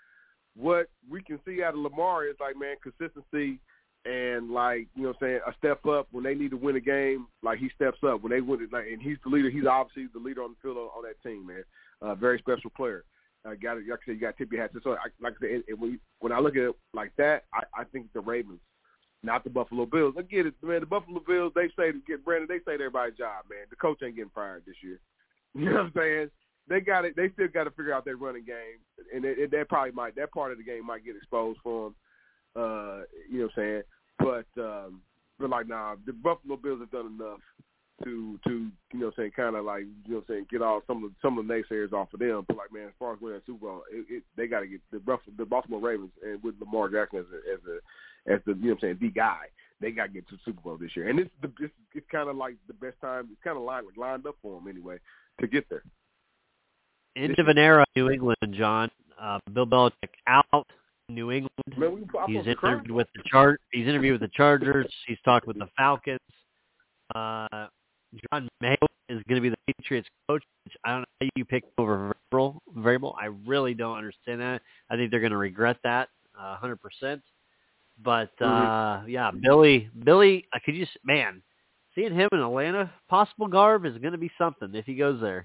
what we can see out of Lamar is like, man, consistency and like, you know what I'm saying, a step up when they need to win a game, like he steps up when they win it, like, and he's the leader. He's obviously the leader on the field on, on that team, man. Uh, very special player. Uh, got to, like I said, you got to tip your hat to. So, I, like I said, it, it, when, you, when I look at it like that, I, I think the Ravens, not the Buffalo Bills. I get it, man. The Buffalo Bills, they say to get Brandon, they say to everybody's job, man. The coach ain't getting fired this year. You know what I'm saying? They got it. They still got to figure out their running game, and it, it, that probably might that part of the game might get exposed for them. Uh, you know what I'm saying? But um, but like, nah, the Buffalo Bills have done enough to to you know what I'm saying, kind of like, you know what I'm saying, get all some of the, some of the naysayers off of them. But like, man, as far as winning a Super Bowl, it, it, they got to get the Buffalo, the Baltimore Ravens, and with Lamar Jackson as a, as a as the, you know what I'm saying, the guy, they got to get to the Super Bowl this year. And it's the it's, it's kind of like the best time. It's kind of lined lined up for them anyway to get there. End of an era in New England, John. Uh, Bill Belichick out. New England. Man, we, he's interviewed with the char- He's interviewed with the Chargers. He's talked with the Falcons. Uh, John Mayo is going to be the Patriots coach. Which I don't know how you pick over Vrabel. Vrabel. I really don't understand that. I think they're going to regret that uh, one hundred percent. But uh, mm-hmm. yeah, Billy, Billy, I could just man, seeing him in Atlanta, possible Garv is going to be something if he goes there,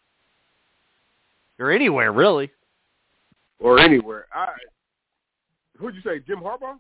or anywhere really, or anywhere. I. Who'd you say, Jim Harbaugh?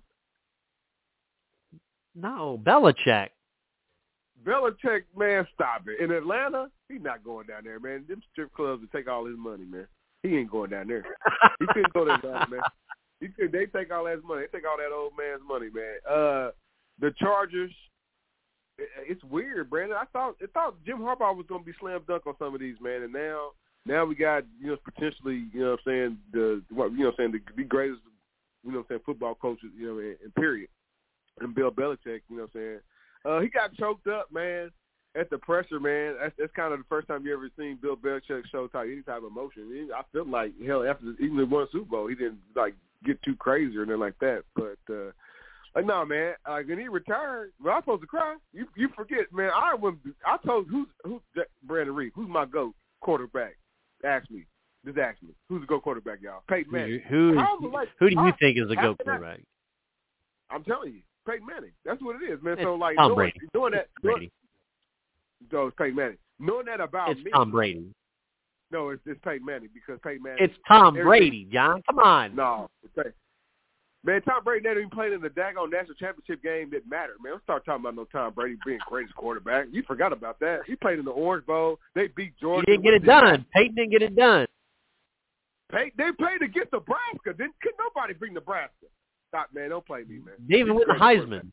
No, Belichick. Belichick, man, stop it. In Atlanta, he's not going down there, man. Them strip clubs will take all his money, man. He ain't going down there. He couldn't go to Atlanta, man. He could. They take all that money. They take all that old man's money, man. Uh, the Chargers, it, it's weird, Brandon. I thought I thought Jim Harbaugh was going to be slam dunk on some of these, man, and now now we got, you know, potentially, you know what I'm saying, the what you know what I'm saying, the, the greatest, you know what I'm saying, football coaches, you know, in, in period. And Bill Belichick, you know what I'm saying. Uh, he got choked up, man, at the pressure, man. That's, that's kind of the first time you ever seen Bill Belichick show type, any type of emotion. He, I feel like, hell, after the, even the one Super Bowl, he didn't, like, get too crazy or anything like that. But, uh, like, no, man, like, when he retired, well, I was supposed to cry. You you forget, man. I went, I told, who's, who's Brandon Reed, who's my GOAT quarterback? Ask me. Just ask me. Who's the GOAT quarterback, y'all? Peyton Manning. Who, who, like, who do you I, think is the GOAT quarterback? I'm telling you, Peyton Manning. That's what it is, man. It's so, like, Tom doing, Brady. doing that. It's Brady. So, it's Peyton Manning. Knowing that about it's me. It's Tom Brady. No, it's, it's Peyton Manning because Peyton Manning. It's Tom Brady, John. Come on. No. It's Peyton. Man, Tom Brady never even played in the daggone national championship game that mattered, man. Don't start talking about no Tom Brady being greatest quarterback. You forgot about that. He played in the Orange Bowl. They beat Georgia. He didn't get it done. Peyton didn't get it done. Peyton, they played against Nebraska. Didn't could nobody bring Nebraska. Stop, man. Don't play me, man. They even win the Heisman.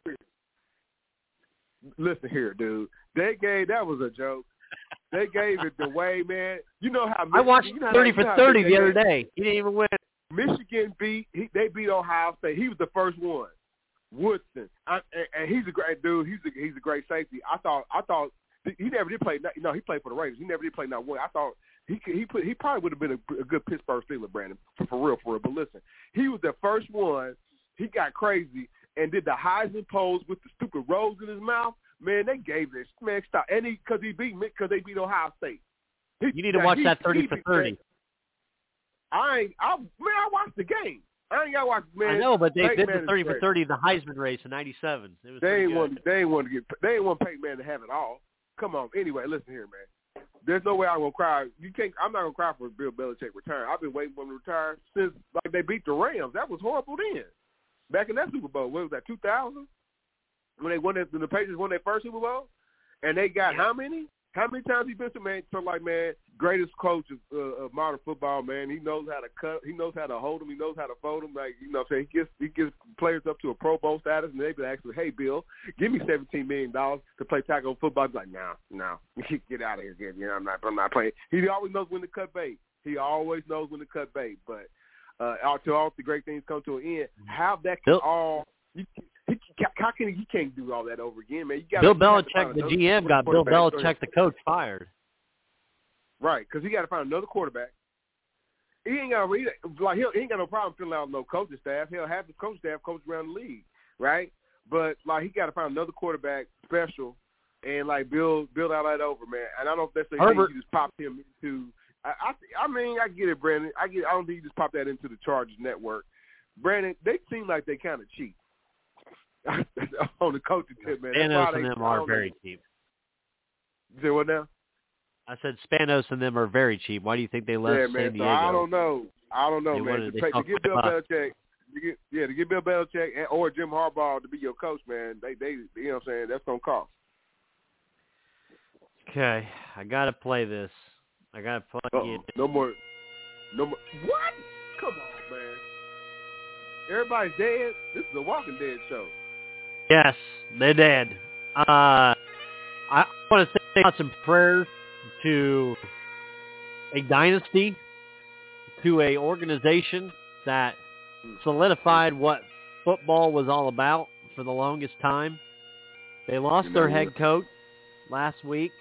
Listen here, dude. They gave, that was a joke. They gave it the way, man. You know how Michigan, I watched you know thirty how, for you know thirty the other gave, day. He didn't even win. Michigan beat, he, they beat Ohio State. He was the first one. Woodson. I, and, and he's a great dude. He's a, he's a great safety. I thought, I thought, he never did play, no, he played for the Raiders. He never did play not one. I thought he could, he put, he probably would have been a, a good Pittsburgh Steeler, Brandon, for, for real, for real. But listen, he was the first one. He got crazy and did the Heisman pose with the stupid rose in his mouth. Man, they gave this. Man, stop. And he, because he beat, because they beat Ohio State. He, you need to watch he, that thirty for thirty. Man, I ain't, I, man, I watched the game. I ain't got to watch, man. I know, but they Peyton did Manning the thirty for thirty in the Heisman race in ninety-seven. It was they ain't want, want, they ain't want to get, they ain't want Peyton Manning to have it all. Come on. Anyway, listen here, man. There's no way I'm gonna cry. You can't. I'm not gonna cry for Bill Belichick return. I've been waiting for him to retire since like they beat the Rams. That was horrible then. Back in that Super Bowl, what was that, two thousand? When they won, it, when the Patriots won their first Super Bowl, and they got how many? How many times he been to, man? So like, man, greatest coach of, uh, of modern football, man. He knows how to cut. He knows how to hold them. He knows how to fold them. Like, you know, what I'm saying, he gets he gets players up to a Pro Bowl status, and they be asking, "Hey, Bill, give me seventeen million dollars to play tackle football." He's like, "No, no, get out of here, kid. You know, I'm not, I'm not playing." He always knows when to cut bait. He always knows when to cut bait. But uh, to all the great things come to an end, how that can Bill, all. You, he, how can he, he can't do all that over again, man? You got Bill Belichick, the G M, got Bill Belichick, the coach, fired. Right, because he got to find another quarterback. He ain't got he, like he ain't got no problem filling out no coaching staff. He'll have his coaching staff coach around the league, right? But like he got to find another quarterback special, and like build build out that over, man. And I don't know if that's the thing you just popped him into. I, I I mean I get it, Brandon. I get. I don't think you just pop that into the Chargers network. Brandon, they seem like they kind of cheap on the coaching tip, man. Spanos and them are very cheap. You say what now? I said Spanos and them are very cheap. Why do you think they left yeah, San man, Diego? So I don't know. I don't know, they man. Wanted, to, pay, to get Bill Belichick, to get, yeah, to get Bill Belichick and, or Jim Harbaugh to be your coach, man, they, they, you know what I'm saying, that's going to cost. Okay, I got to play this. I got to play it. No more. No more. What? Come on, man. Everybody's dead? This is a Walking Dead show. Yes, they're dead. Uh, I want to say some prayers to a dynasty, to a organization that solidified what football was all about for the longest time. They lost their head coach last week,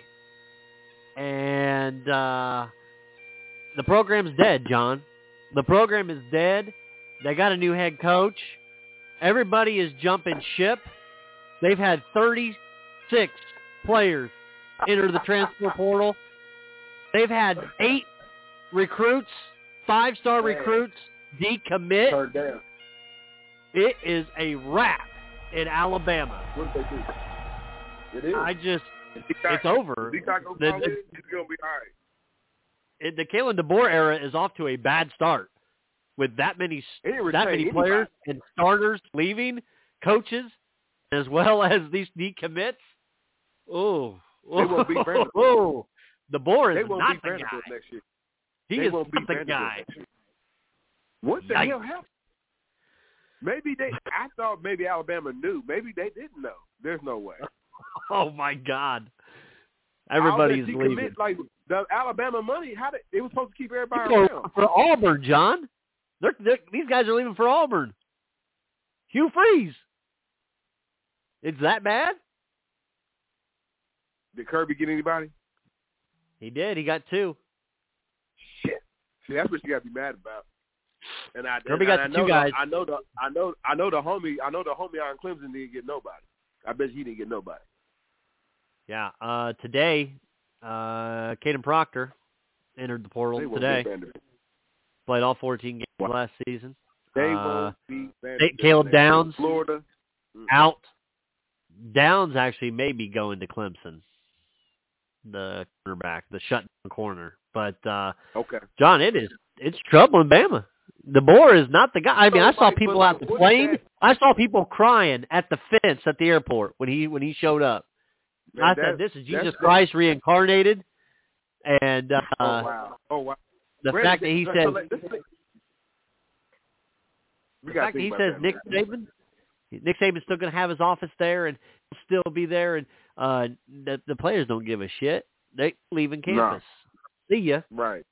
and uh, the program's dead, John. The program is dead. They got a new head coach. Everybody is jumping ship. They've had thirty-six players enter the transfer portal. They've had eight recruits, five-star recruits, decommit. It is a wrap in Alabama. What did they do? It is. I just, it's over. If he got go the, the, it's going to be all right. It, the Kalen DeBoer era is off to a bad start with that many that many anybody. players and starters leaving, coaches, as well as these decommits. Oh, they won't beat Vanderbilt. Oh, DeBoer is they won't not beat the Vanderbilt guy. Next year. He they is won't not beat the guy. What the Yikes. hell happened? Maybe they. I thought maybe Alabama knew. Maybe they didn't know. There's no way. Oh my God! Everybody's leaving. Commit, like the Alabama money. How did it was supposed to keep everybody People around? For Auburn, John. They're, they're, these guys are leaving for Auburn. Hugh Freeze. It's that bad? Did Kirby get anybody? He did. He got two. Shit. See, that's what you got to be mad about. And I, Kirby and got I the know two guys. The, I know the I know I know the homie I know the homie out in Clemson didn't get nobody. I bet he didn't get nobody. Yeah. Uh, today, uh, Caden Proctor entered the portal they today. Played all fourteen games wow. last season. They uh, won't be Caleb Downs Florida out. Downs actually may be going to Clemson, the cornerback, the shutdown corner. But uh, okay, John, it is it's trouble in Bama. DeBoer is not the guy. I mean, I saw people out the plane. I saw people crying at the fence at the airport when he when he showed up. Man, I said, "This is Jesus Christ reincarnated." And uh, oh wow, oh wow. The Where fact that he says, the fact that he says Nick Saban, Nick Saban's still going to have his office there and still be there, and uh, the, the players don't give a shit. They leaving campus. No. See ya. Right.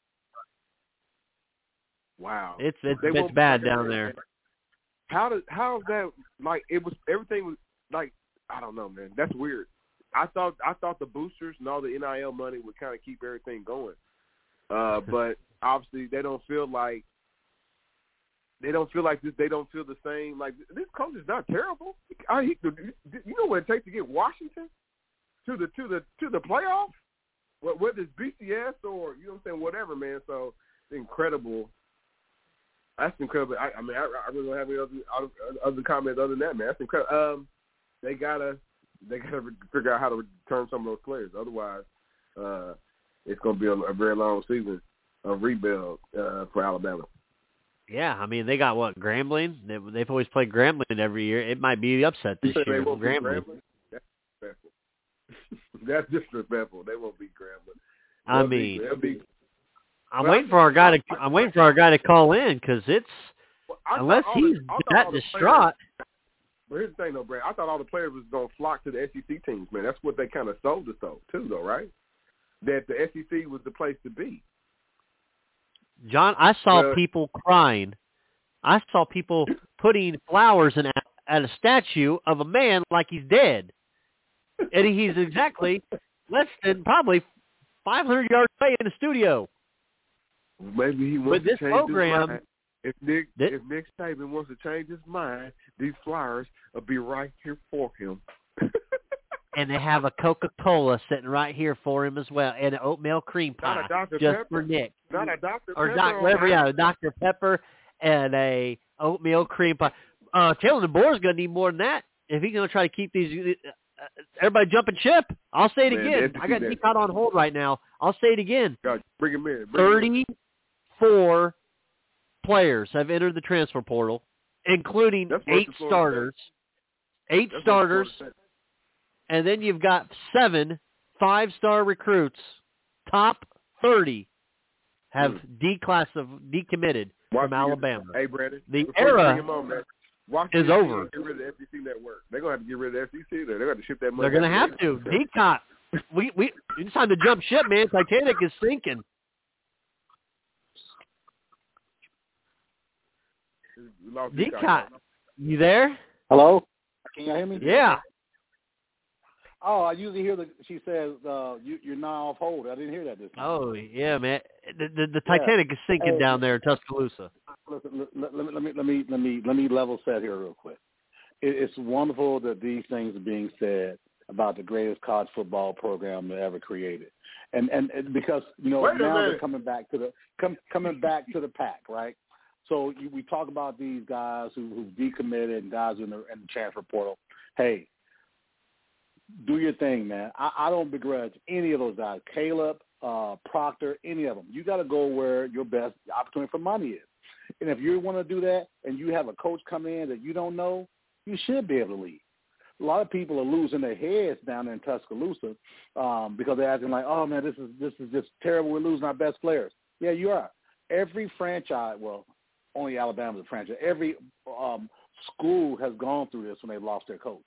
Wow. It's it's, it's bad down there. How does how is that like? It was everything was like I don't know, man. That's weird. I thought I thought the boosters and all the N I L money would kind of keep everything going, uh, but obviously they don't feel like they don't feel like this. They don't feel the same. Like this coach is not terrible. I, he, you know what it takes to get Washington to the to the to the playoffs, whether it's B C S or you know what I'm saying, whatever, man. So it's incredible. That's incredible. I, I mean, I, I really don't have any other, other comments other than that, man. That's incredible. Um, they gotta they gotta figure out how to return some of those players. Otherwise, uh, it's gonna be a, a very long season of rebuild uh, for Alabama. Yeah, I mean they got what Grambling. They, they've always played Grambling every year. It might be the upset this year. Grambling. Grambling. That's disrespectful. That's disrespectful. They won't beat Grambling. I they'll mean. Be, they'll be, I'm well, waiting for our guy to. I'm waiting for our guy to call in because it's well, unless he's the, that distraught. Players, but here's the thing, though, Brad. I thought all the players was gonna flock to the S E C teams, man. That's what they kind of sold us, though, too, though, right? That the S E C was the place to be. John, I saw uh, people crying. I saw people putting flowers in at, at a statue of a man like he's dead, and he's exactly less than probably five hundred yards away in the studio. Maybe he wants With to this change program, his mind. If Nick this, if Nick Saban wants to change his mind, these flowers will be right here for him. And they have a Coca-Cola sitting right here for him as well, and an oatmeal cream pie Not a Doctor just Pepper. for Nick. Not a Doctor or Pepper. Doc, whatever, yeah, Doctor Pepper and a oatmeal cream pie. Uh, Taylor DeBoer is going to need more than that if he's going to try to keep these uh, – everybody jumping ship. I'll say it Man, again. I got Deep out on hold right now. I'll say it again. God, bring him in. Bring thirty-four him in. Players have entered the transfer portal, including That's eight starters. Eight That's starters. And then you've got seven five-star recruits. Top thirty have hmm. declass of decommitted Watch from Alabama. Hey, Brandon. The era on, Watch is over. Get rid of the F C C network. They're going to have to get rid of the F C C. They're going to ship that money. They're going to have to. Decot. we we it's time to jump ship, man. Titanic is sinking. Decot, you there? Hello? Can you hear me? Yeah. Oh, I usually hear the. She says uh, you, you're now off hold. I didn't hear that this time. Oh yeah, man. The the, the Titanic yeah. is sinking hey, down there in Tuscaloosa. Listen, let, let, let me let me let me let me level set here real quick. It, it's wonderful that these things are being said about the greatest college football program that ever created, and and, and because you know Wait now they're coming back to the come, coming back to the pack, right? So you, we talk about these guys who who decommitted and guys in the, in the transfer portal. Hey, do your thing, man. I, I don't begrudge any of those guys. Caleb, uh, Proctor, any of them. You got to go where your best opportunity for money is. And if you want to do that and you have a coach come in that you don't know, you should be able to leave. A lot of people are losing their heads down there in Tuscaloosa um, because they're acting like, oh, man, this is this is just terrible. We're losing our best players. Yeah, you are. Every franchise, well, only Alabama's a franchise. Every um, school has gone through this when they've lost their coach.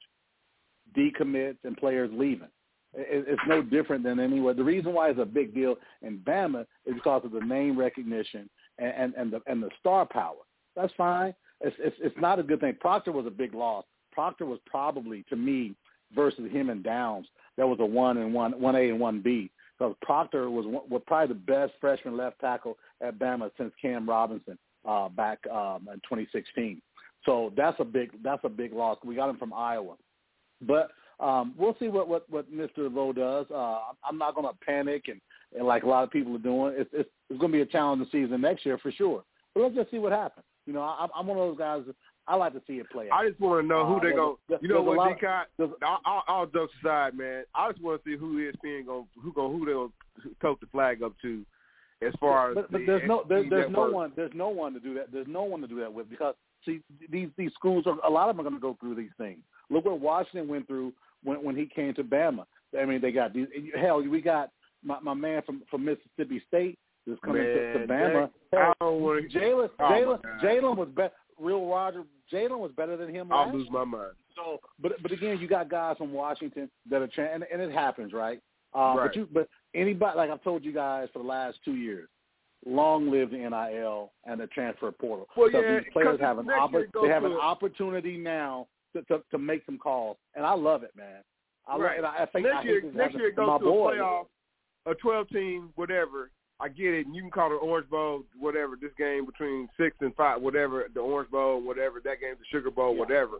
Decommits and players leaving. It's no different than anywhere. The reason why it's a big deal in Bama is because of the name recognition and, and, and the and the star power. That's fine. It's, it's it's not a good thing. Proctor was a big loss. Proctor was probably, to me, versus him and Downs, that was a one and one, one A and one B. Because Proctor was one, was probably the best freshman left tackle at Bama since Cam Robinson uh, back um, in twenty sixteen. So that's a big that's a big loss. We got him from Iowa. But um, we'll see what, what, what Mister Lowe does. Uh, I'm not going to panic and, and like a lot of people are doing. It's, it's, it's going to be a challenging season next year for sure. But let's just see what happens. You know, I, I'm one of those guys that I like to see it play out. I just want to know who uh, they're going to – you know what, D-Cot? I'll, I'll jokes aside, man. I just want to see who E S P N going who going who they're going to tote the flag up to as far as But, but the there's no there, there's no network. one there's no one to do that. There's no one to do that with because see these these schools are a lot of them are going to go through these things. Look what Washington went through when when he came to Bama. I mean, they got these. Hell, we got my, my man from, from Mississippi State is coming man, to, to Bama. That, I don't want to. Jalen oh Jalen Jalen was better. Real Roger Jalen was better than him. I'll last lose my mind. So, but but again, you got guys from Washington that are tra- and, and it happens, right? Uh, right. But you but anybody like I've told you guys for the last two years. Long live the N I L and the transfer portal. Well, so yeah, these players have an oppor- they have an it. opportunity now to, to to make some calls, and I love it, man. I right. love, and I think next I year, next year it goes to boy. a playoff, a twelve-team, whatever. I get it. And you can call it Orange Bowl, whatever. This game between six and five, whatever. The Orange Bowl, whatever. That game's the Sugar Bowl, yeah. whatever.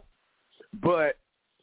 But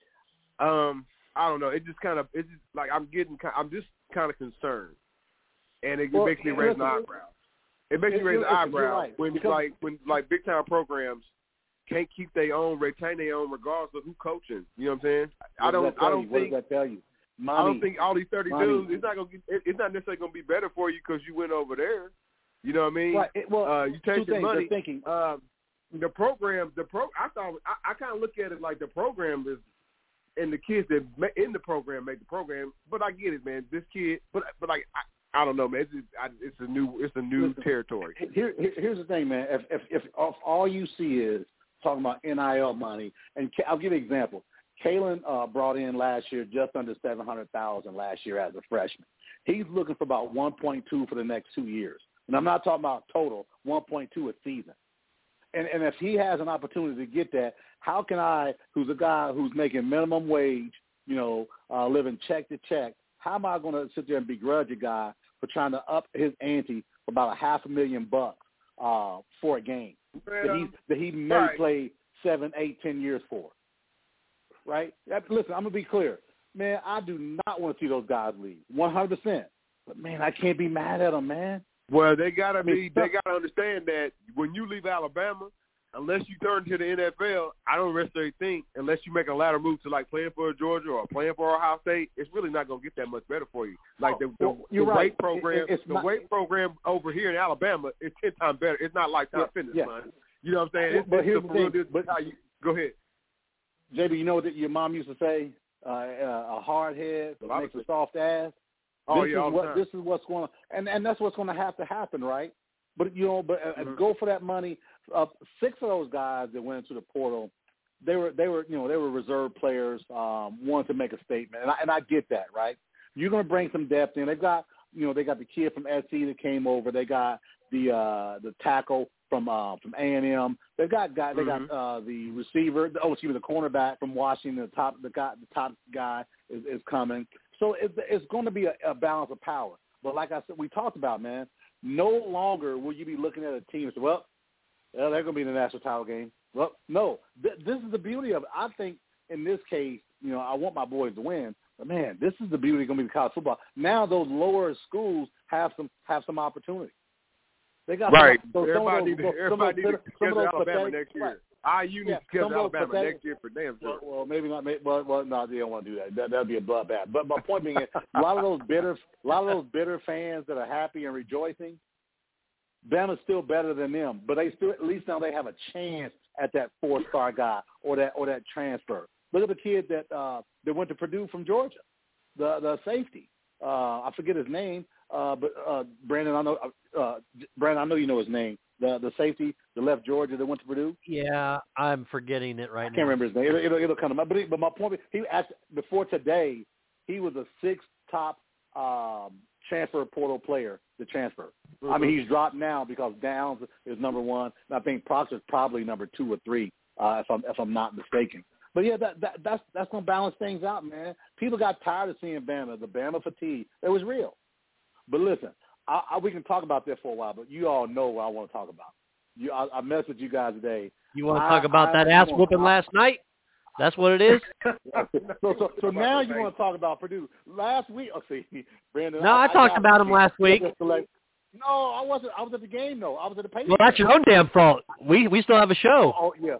um, I don't know. It just kind of it's just like I'm getting. I'm just kind of concerned, and it well, makes me raise my eyebrows. It makes me raise the eyebrow right. when because, like when like big time programs can't keep their own, retain their own, regardless of who coaching. You know what I'm saying? I don't. I don't you? think. What does that tell you? Money. I don't think all these thirty Money. dudes. It's not gonna. It, it's not necessarily gonna be better for you because you went over there. You know what I mean? Right. It, well, uh, you take your money. Thinking. Um, the program. The pro. I thought. I, I kind of look at it like the program is, and the kids that in the program make the program. But I get it, man. This kid. But but like. I, I don't know, man. It's, just, I, it's a new, it's a new Listen, territory. Here, here, here's the thing, man. If, if, if, if all you see is talking about N I L money, and I'll give you an example. Kalen uh, brought in last year just under seven hundred thousand last year as a freshman. He's looking for about one point two for the next two years, and I'm not talking about total one point two a season. And and if he has an opportunity to get that, how can I, who's a guy who's making minimum wage, you know, uh, living check to check, how am I going to sit there and begrudge a guy for trying to up his ante for about a half a million bucks uh, for a game Man, that, he's, that he may right. play seven, eight, ten years for? Right? Listen, I'm going to be clear. Man, I do not want to see those guys leave, one hundred percent. But, man, I can't be mad at them, man. Well, they gotta I mean, be. They gotta understand that when you leave Alabama, unless you turn to the N F L, I don't necessarily think unless you make a lateral move to like playing for Georgia or playing for Ohio State, it's really not gonna get that much better for you. Like the, the, well, the you're weight right. program, It, it's the not, weight program over here in Alabama is ten times better. It's not Lifetime yeah, Fitness, yeah. man. You know what I'm saying? Well, It's, but it's here's the the real thing. deal. But How you, go ahead. J B, you know what your mom used to say? Uh, uh, a hard head Well, makes a soft ass. Oh, this yeah, all is the what time. this is what's going to, and and that's what's going to have to happen, right? But you know, but uh, Mm-hmm. go for that money. Uh, six of those guys that went into the portal, they were they were you know they were reserve players, um, wanted to make a statement, and I, and I get that, right? You're going to bring some depth in. They've got you know they got the kid from S C that came over. They got the uh, the tackle from uh, from A and M. They've got guy, they Mm-hmm. got uh, the receiver. Oh, excuse me, the cornerback from Washington. The top the guy the top guy is, is coming. So it, it's going to be a, a balance of power. But like I said, we talked about, man, no longer will you be looking at a team and say, well, well they're going to be in the national title game. Well, no. Th- this is the beauty of it. I think in this case, you know, I want my boys to win. But, man, this is the beauty going to be college football. Now those lower schools have some have some opportunity. They got Right. Some, so everybody some needs of to, those, everybody some needs of to those, some of schedule those Alabama pathetic, next year. right. I U needs Yeah, to schedule some of those Alabama pathetic- next year for damn Well, sure. well, maybe not. Maybe, well, well, no, they don't want to do that. that that'd be a bloodbath. But my point being, is, a lot of those bitter, a lot of those bitter fans that are happy and rejoicing, Bama's still better than them. But they still, at least now, they have a chance at that four-star guy or that or that transfer. Look at the kid that uh, that went to Purdue from Georgia, the the safety. Uh, I forget his name, uh, but uh, Brandon, I know. Uh, Brandon, I know you know his name. The the safety that left Georgia that went to Purdue. Yeah, I'm forgetting it right I can't now. remember his name. It'll, it'll, it'll come to mind. But, he, but my point, he asked, before today, he was a sixth top um, transfer portal player to transfer. Mm-hmm. I mean, he's dropped now because Downs is number one, and I think Proctor's probably number two or three, uh, if I'm if I'm not mistaken. But yeah, that, that that's that's gonna balance things out, man. People got tired of seeing Bama, the Bama fatigue. It was real. But listen, I, I, we can talk about that for a while, but you all know what I want to talk about. You, I, I messaged you guys today. You want to I, talk about I, that I ass want, whooping I, last night? That's what it is? so so, so now you want to talk about Purdue. Last week, oh, see, Brandon. No, I, I talked about him last week. No, I wasn't. I was at the game, though. I was at the Patriots. Well, that's your own damn fault. We we still have a show. Oh, yeah.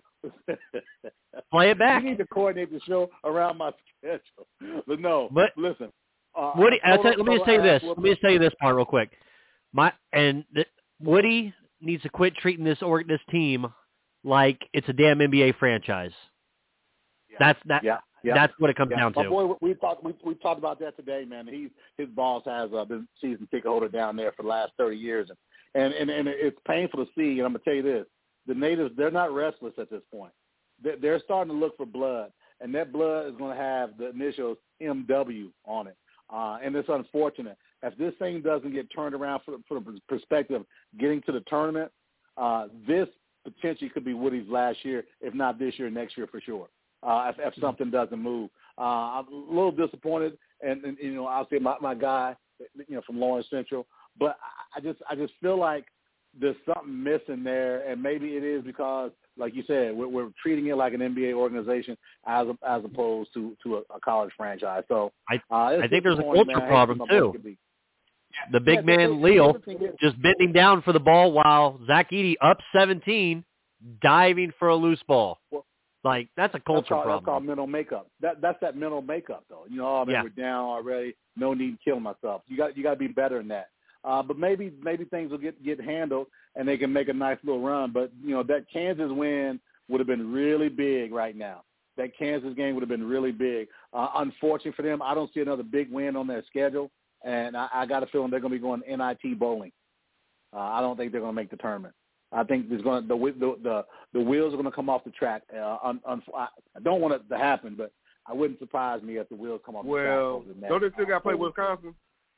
Play it back. You need to coordinate the show around my schedule. But no, but listen. Uh, Woody, total, tell, let me just tell you this. Let me just tell you this part real quick. My and the, Woody needs to quit treating this or this team like it's a damn N B A franchise. Yeah. That's that. Yeah. Yeah. That's what it comes yeah. down My to. boy, we talked. We we talked about that today, man. He his boss has uh, been season ticket holder down there for the last thirty years, and and and it's painful to see. And I'm gonna tell you this: the natives, they're not restless at this point. They're, they're starting to look for blood, and that blood is going to have the initials M W on it. Uh, and it's unfortunate if this thing doesn't get turned around for, for the perspective of getting to the tournament. Uh, this potentially could be Woody's last year, if not this year, next year for sure. Uh, if, if something doesn't move, uh, I'm a little disappointed, and, and you know, I'll say my, my guy, you know, from Lawrence Central, but I just I just feel like there's something missing there, and maybe it is because, like you said, we're, we're treating it like an N B A organization as as opposed to to a, a college franchise. So I uh, I think there's a culture culture problem too. Yeah. The big yeah, man the, Leo the just bending down for the ball while Zach Edey up seventeen, diving for a loose ball. Well, like that's a culture that's called, problem. That's called mental makeup. That that's that mental makeup though. You know, oh man, yeah. we're down already. No need to kill myself. You got you got to be better than that. Uh, but maybe maybe things will get get handled and they can make a nice little run. But you know that Kansas win would have been really big right now. That Kansas game would have been really big. Uh, unfortunately for them, I don't see another big win on their schedule, and I, I got a feeling they're going to be going N I T bowling. Uh, I don't think they're going to make the tournament. I think there's going to, the the the, the wheels are going to come off the track. Uh, un, un, I don't want it to happen, but I wouldn't surprise me if the wheels come off the well, track. Well, don't they still got to play Wisconsin?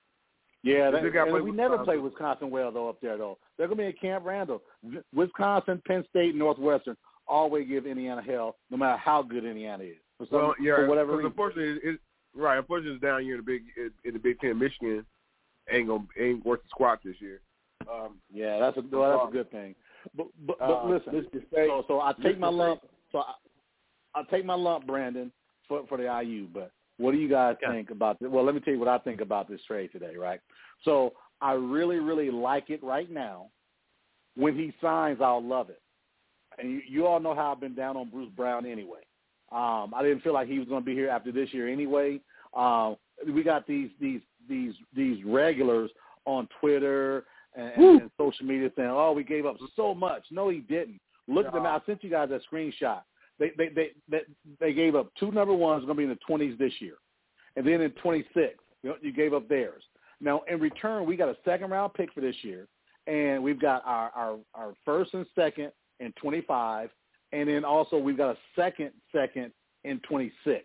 Yeah, that, play we Wisconsin. never play Wisconsin well, though, up there, though. They're going to be at Camp Randall. Wisconsin, Penn State, Northwestern always give Indiana hell, no matter how good Indiana is. For some, well, yeah, for whatever reason. Unfortunately, it, right, unfortunately, it's down here in the Big in the Big Ten. Michigan ain't gonna ain't worth the squat this year. Um, yeah, that's a well, that's a good thing. But but, but uh, listen, so, so I take my lump. So I, I take my lump, Brandon, for for the I U. But what do you guys okay. think about this? Well, let me tell you what I think about this trade today, right? So I really, really like it right now. When he signs, I'll love it. And you, you all know how I've been down on Bruce Brown anyway. Um, I didn't feel like he was going to be here after this year anyway. Um, we got these these these these regulars on Twitter and, and, and social media saying, "Oh, we gave up so much." No, he didn't. Look at them. I sent you guys that screenshot. They they they they, they gave up two number ones going to be in the twenties this year, and then in twenty-six, you know, you gave up theirs. Now in return, we got a second round pick for this year, and we've got our our, our first and second in twenty-five, and then also we've got a second second in twenty-six.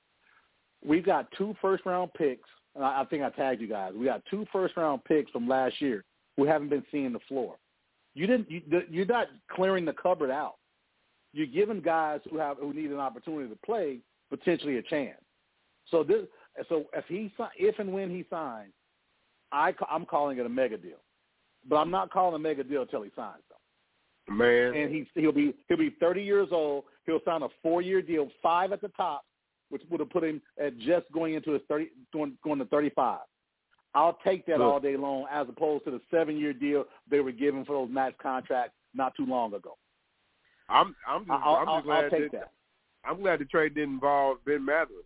We've got two first round picks. I think I tagged you guys. We got two first round picks from last year who haven't been seeing the floor. You didn't. You, you're not clearing the cupboard out. You're giving guys who have who need an opportunity to play potentially a chance. So this. So if he if and when he signs, I I'm calling it a mega deal. But I'm not calling a mega deal until he signs though. Man. And he's he'll be he'll be thirty years old. He'll sign a four year deal, five at the top, which would have put him at just going into his thirty going, going to thirty-five. I'll take that Look. all day long, as opposed to the seven-year deal they were given for those max contracts not too long ago. I'm I'm just, I'll, I'm just I'll, glad I'll take that, that. I'm glad the trade didn't involve Ben Mather.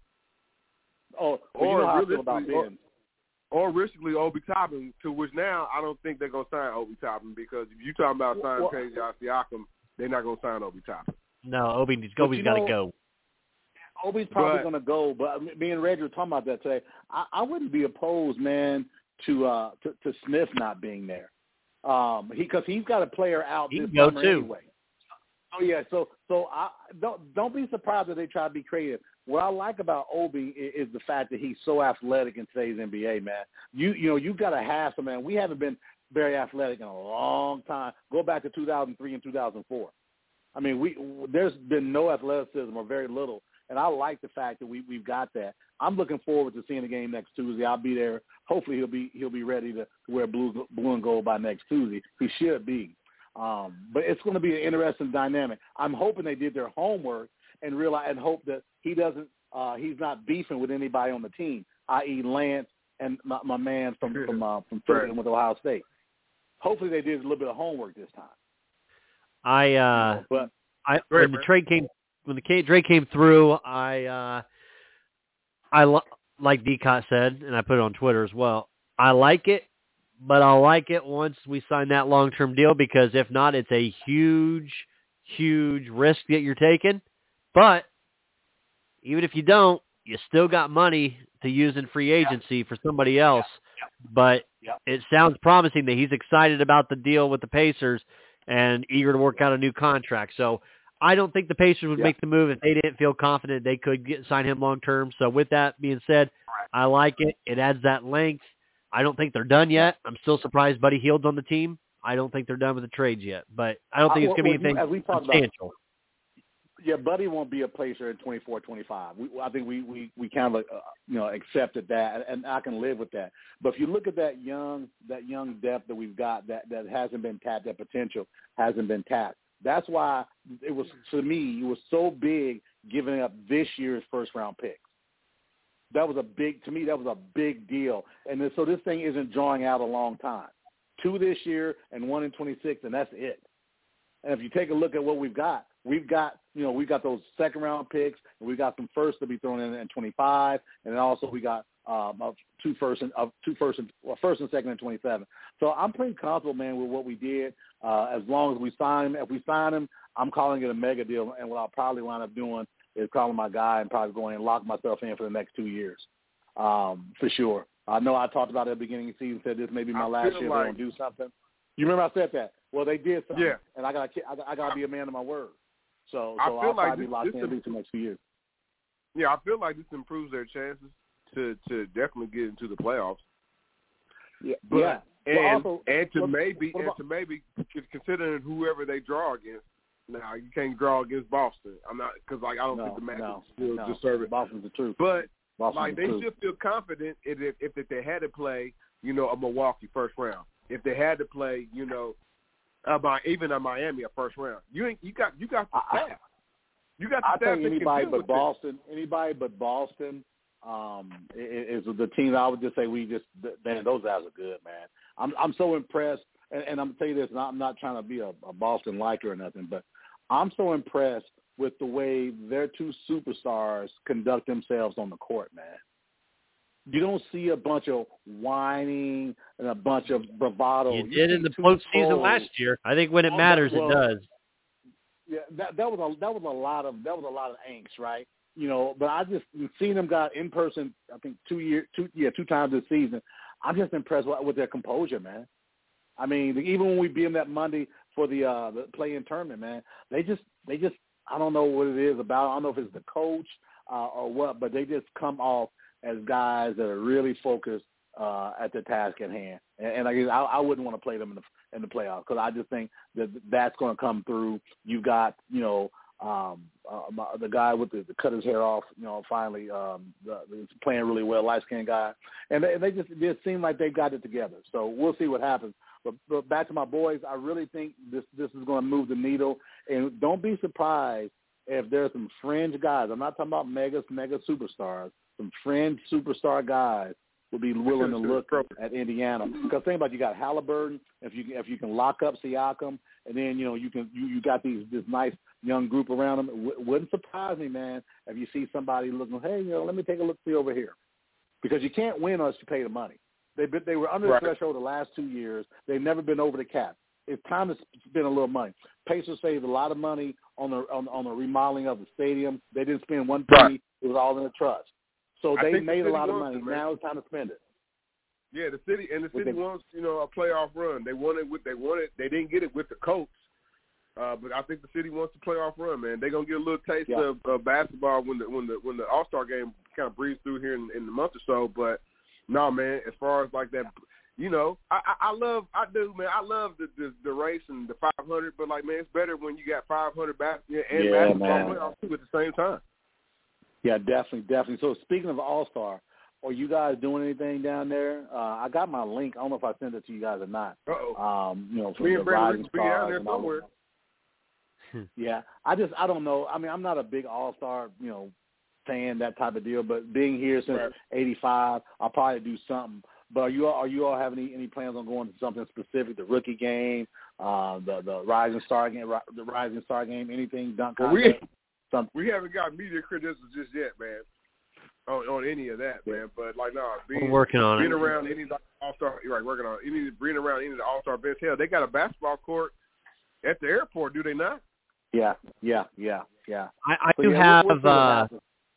Oh, well, or you know how I feel about realistically, Ben. Or, or realistically, Obi Toppin, to which now I don't think they're gonna sign Obi Toppin, because if you're talking about signing well, Paige Siakam, they're not gonna sign Obi Toppin. No, Obi, Obi's got to go. Obi's probably But- going to go, but me and Reggie were talking about that today. I, I wouldn't be opposed, man, to uh to, to Smith not being there, um, he because he's got a player out He this can go summer too. anyway. Oh yeah, so so I don't don't be surprised that they try to be creative. What I like about Obi is, is the fact that he's so athletic in today's N B A, man. You you know you've got to have some, man. We haven't been very athletic in a long time. Go back to two thousand three and two thousand four. I mean, we there's been no athleticism or very little, and I like the fact that we we've got that. I'm looking forward to seeing the game next Tuesday. I'll be there. Hopefully, he'll be he'll be ready to, to wear blue blue and gold by next Tuesday. He should be. Um, but it's going to be an interesting dynamic. I'm hoping they did their homework and realize and hope that he doesn't. Uh, he's not beefing with anybody on the team, that is, Lance and my, my man from from uh, from Philly with Ohio State. Hopefully, they did a little bit of homework this time. I uh, But I when the trade came when the trade came through, I uh, I like D-Cot said, and I put it on Twitter as well. I like it, but I'll like it once we sign that long-term deal, because if not, it's a huge, huge risk that you're taking. But even if you don't, you still got money to use in free agency for somebody else. But it sounds promising that he's excited about the deal with the Pacers and eager to work out a new contract. So I don't think the Pacers would yeah. make the move if they didn't feel confident they could get sign him long term. So with that being said, I like it. It adds that length. I don't think they're done yet. I'm still surprised Buddy Hield's on the team. I don't think they're done with the trades yet, but I don't think it's going to be anything substantial. Yeah, Buddy won't be a Pacer in twenty-four twenty-five. We, I think we, we, we kind of uh, you know accepted that, and I can live with that. But if you look at that young that young depth that we've got that, that hasn't been tapped, that potential hasn't been tapped. That's why it was, to me, it was so big giving up this year's first round picks. That was a big, to me, that was a big deal. And then, so this thing isn't drawing out a long time. Two this year and one in twenty-six, and that's it. And if you take a look at what we've got, we've got, you know, we've got those second round picks, and we've got some first to be thrown in in twenty-five, and then also we got um, of two first and of two first and well, first and second in twenty-seven. So I'm pretty comfortable, man, with what we did. Uh, as long as we sign him, if we sign him, I'm calling it a mega deal. And what I'll probably wind up doing is calling my guy and probably going and lock myself in for the next two years, um, for sure. I know I talked about it at the beginning of the season, said this may be my I last feel year. like, they don't do something. You remember I said that? Well, they did something, yeah. and I got I, I got to be a man of my word. So, I so feel I'll like probably this, be locked this in at least the next few years. Yeah, I feel like this improves their chances to, to definitely get into the playoffs. Yeah, but, yeah. And, well, also, and to what, maybe what about, and to maybe considering whoever they draw against. Now you can't draw against Boston. I'm not because like I don't no, think the match no, still no. deserve it. Boston's the truth. But Boston's like the they truth. should feel confident if, if if they had to play, you know, a Milwaukee first round. If they had to play, you know, a, even a Miami a first round. You ain't you got you got the I, staff. You got the I staff think that anybody can deal but with Boston, it. anybody but Boston, um, is, is the team. I would just say we just man, those guys are good, man. I'm I'm so impressed, and, and I'm gonna tell you this, and I'm not trying to be a, a Boston liker or nothing, but I'm so impressed with the way their two superstars conduct themselves on the court, man. You don't see a bunch of whining and a bunch of bravado. You, you did in the postseason last year. I think when it matters, well, it does. Yeah, that that was a that was a lot of that was a lot of angst, right? You know, but I just seen them guys in person. I think two year, two yeah, two times this season. I'm just impressed with, with their composure, man. I mean, even when we beat them that Monday for the uh, the play-in tournament, man, they just they just I don't know what it is about. I don't know if it's the coach uh, or what, but they just come off as guys that are really focused uh, at the task at hand. And, and I, guess I, I wouldn't want to play them in the in the playoffs because I just think that that's going to come through. You got, you know, um, uh, the guy with the, the cut his hair off, you know, finally um, the, the playing really well, light-skinned guy. And they, they just it seem like they've got it together. So we'll see what happens. But, but back to my boys, I really think this this is going to move the needle. And don't be surprised if there's some fringe guys. I'm not talking about mega, mega superstars. Some fringe superstar guys will be willing to look at Indiana. Because think about it, you got Halliburton. If you if you can lock up Siakam, and then you know you can you, you got these this nice young group around them. It w- wouldn't surprise me, man, if you see somebody looking. Hey, you know, let me take a look see over here, because you can't win unless you pay the money. They they were under right. the threshold the last two years. They've never been over the cap. It's time to spend a little money. Pacers saved a lot of money on the on, on the remodeling of the stadium. They didn't spend one penny. Right. It was all in the trust. So they made the a lot of money. It, now it's time to spend it. Yeah, the city and the city they, wants, you know, a playoff run. They wanted with they wanted they didn't get it with the coach, uh, but I think the city wants a playoff run, man. They're gonna get a little taste yeah. of uh, basketball when the when the when the All Star game kind of breezes through here in, in the month or so. But no, man, as far as like that, you know, I, I, I love I do, man. I love the, the the race and the five hundred, but like, man, it's better when you got five hundred back and yeah, basketball man. playoffs too at the same time. Yeah, definitely, definitely. So speaking of All Star, are you guys doing anything down there? Uh, I got my link. I don't know if I sent it to you guys or not. Uh-oh. Um, you know, for Me the and Brandon Rising be out Stars there and all somewhere. that. Yeah, I just I don't know. I mean, I'm not a big All Star, you know, fan, that type of deal. But being here since right. eighty-five, I'll probably do something. But are you all, are you all have any, any plans on going to something specific? The rookie game, uh, the the Rising Star game, the Rising Star game, anything dunk well, contest? We, something. we haven't got media credentials just yet, man. On, on any of that, man, but like, no, being, We're working on being it. around any All Star, right? Working on any, being around any of the All Star bench. Hell, they got a basketball court at the airport, do they not? Yeah, yeah, yeah, yeah. I, I so, do yeah, have, we'll, we'll uh,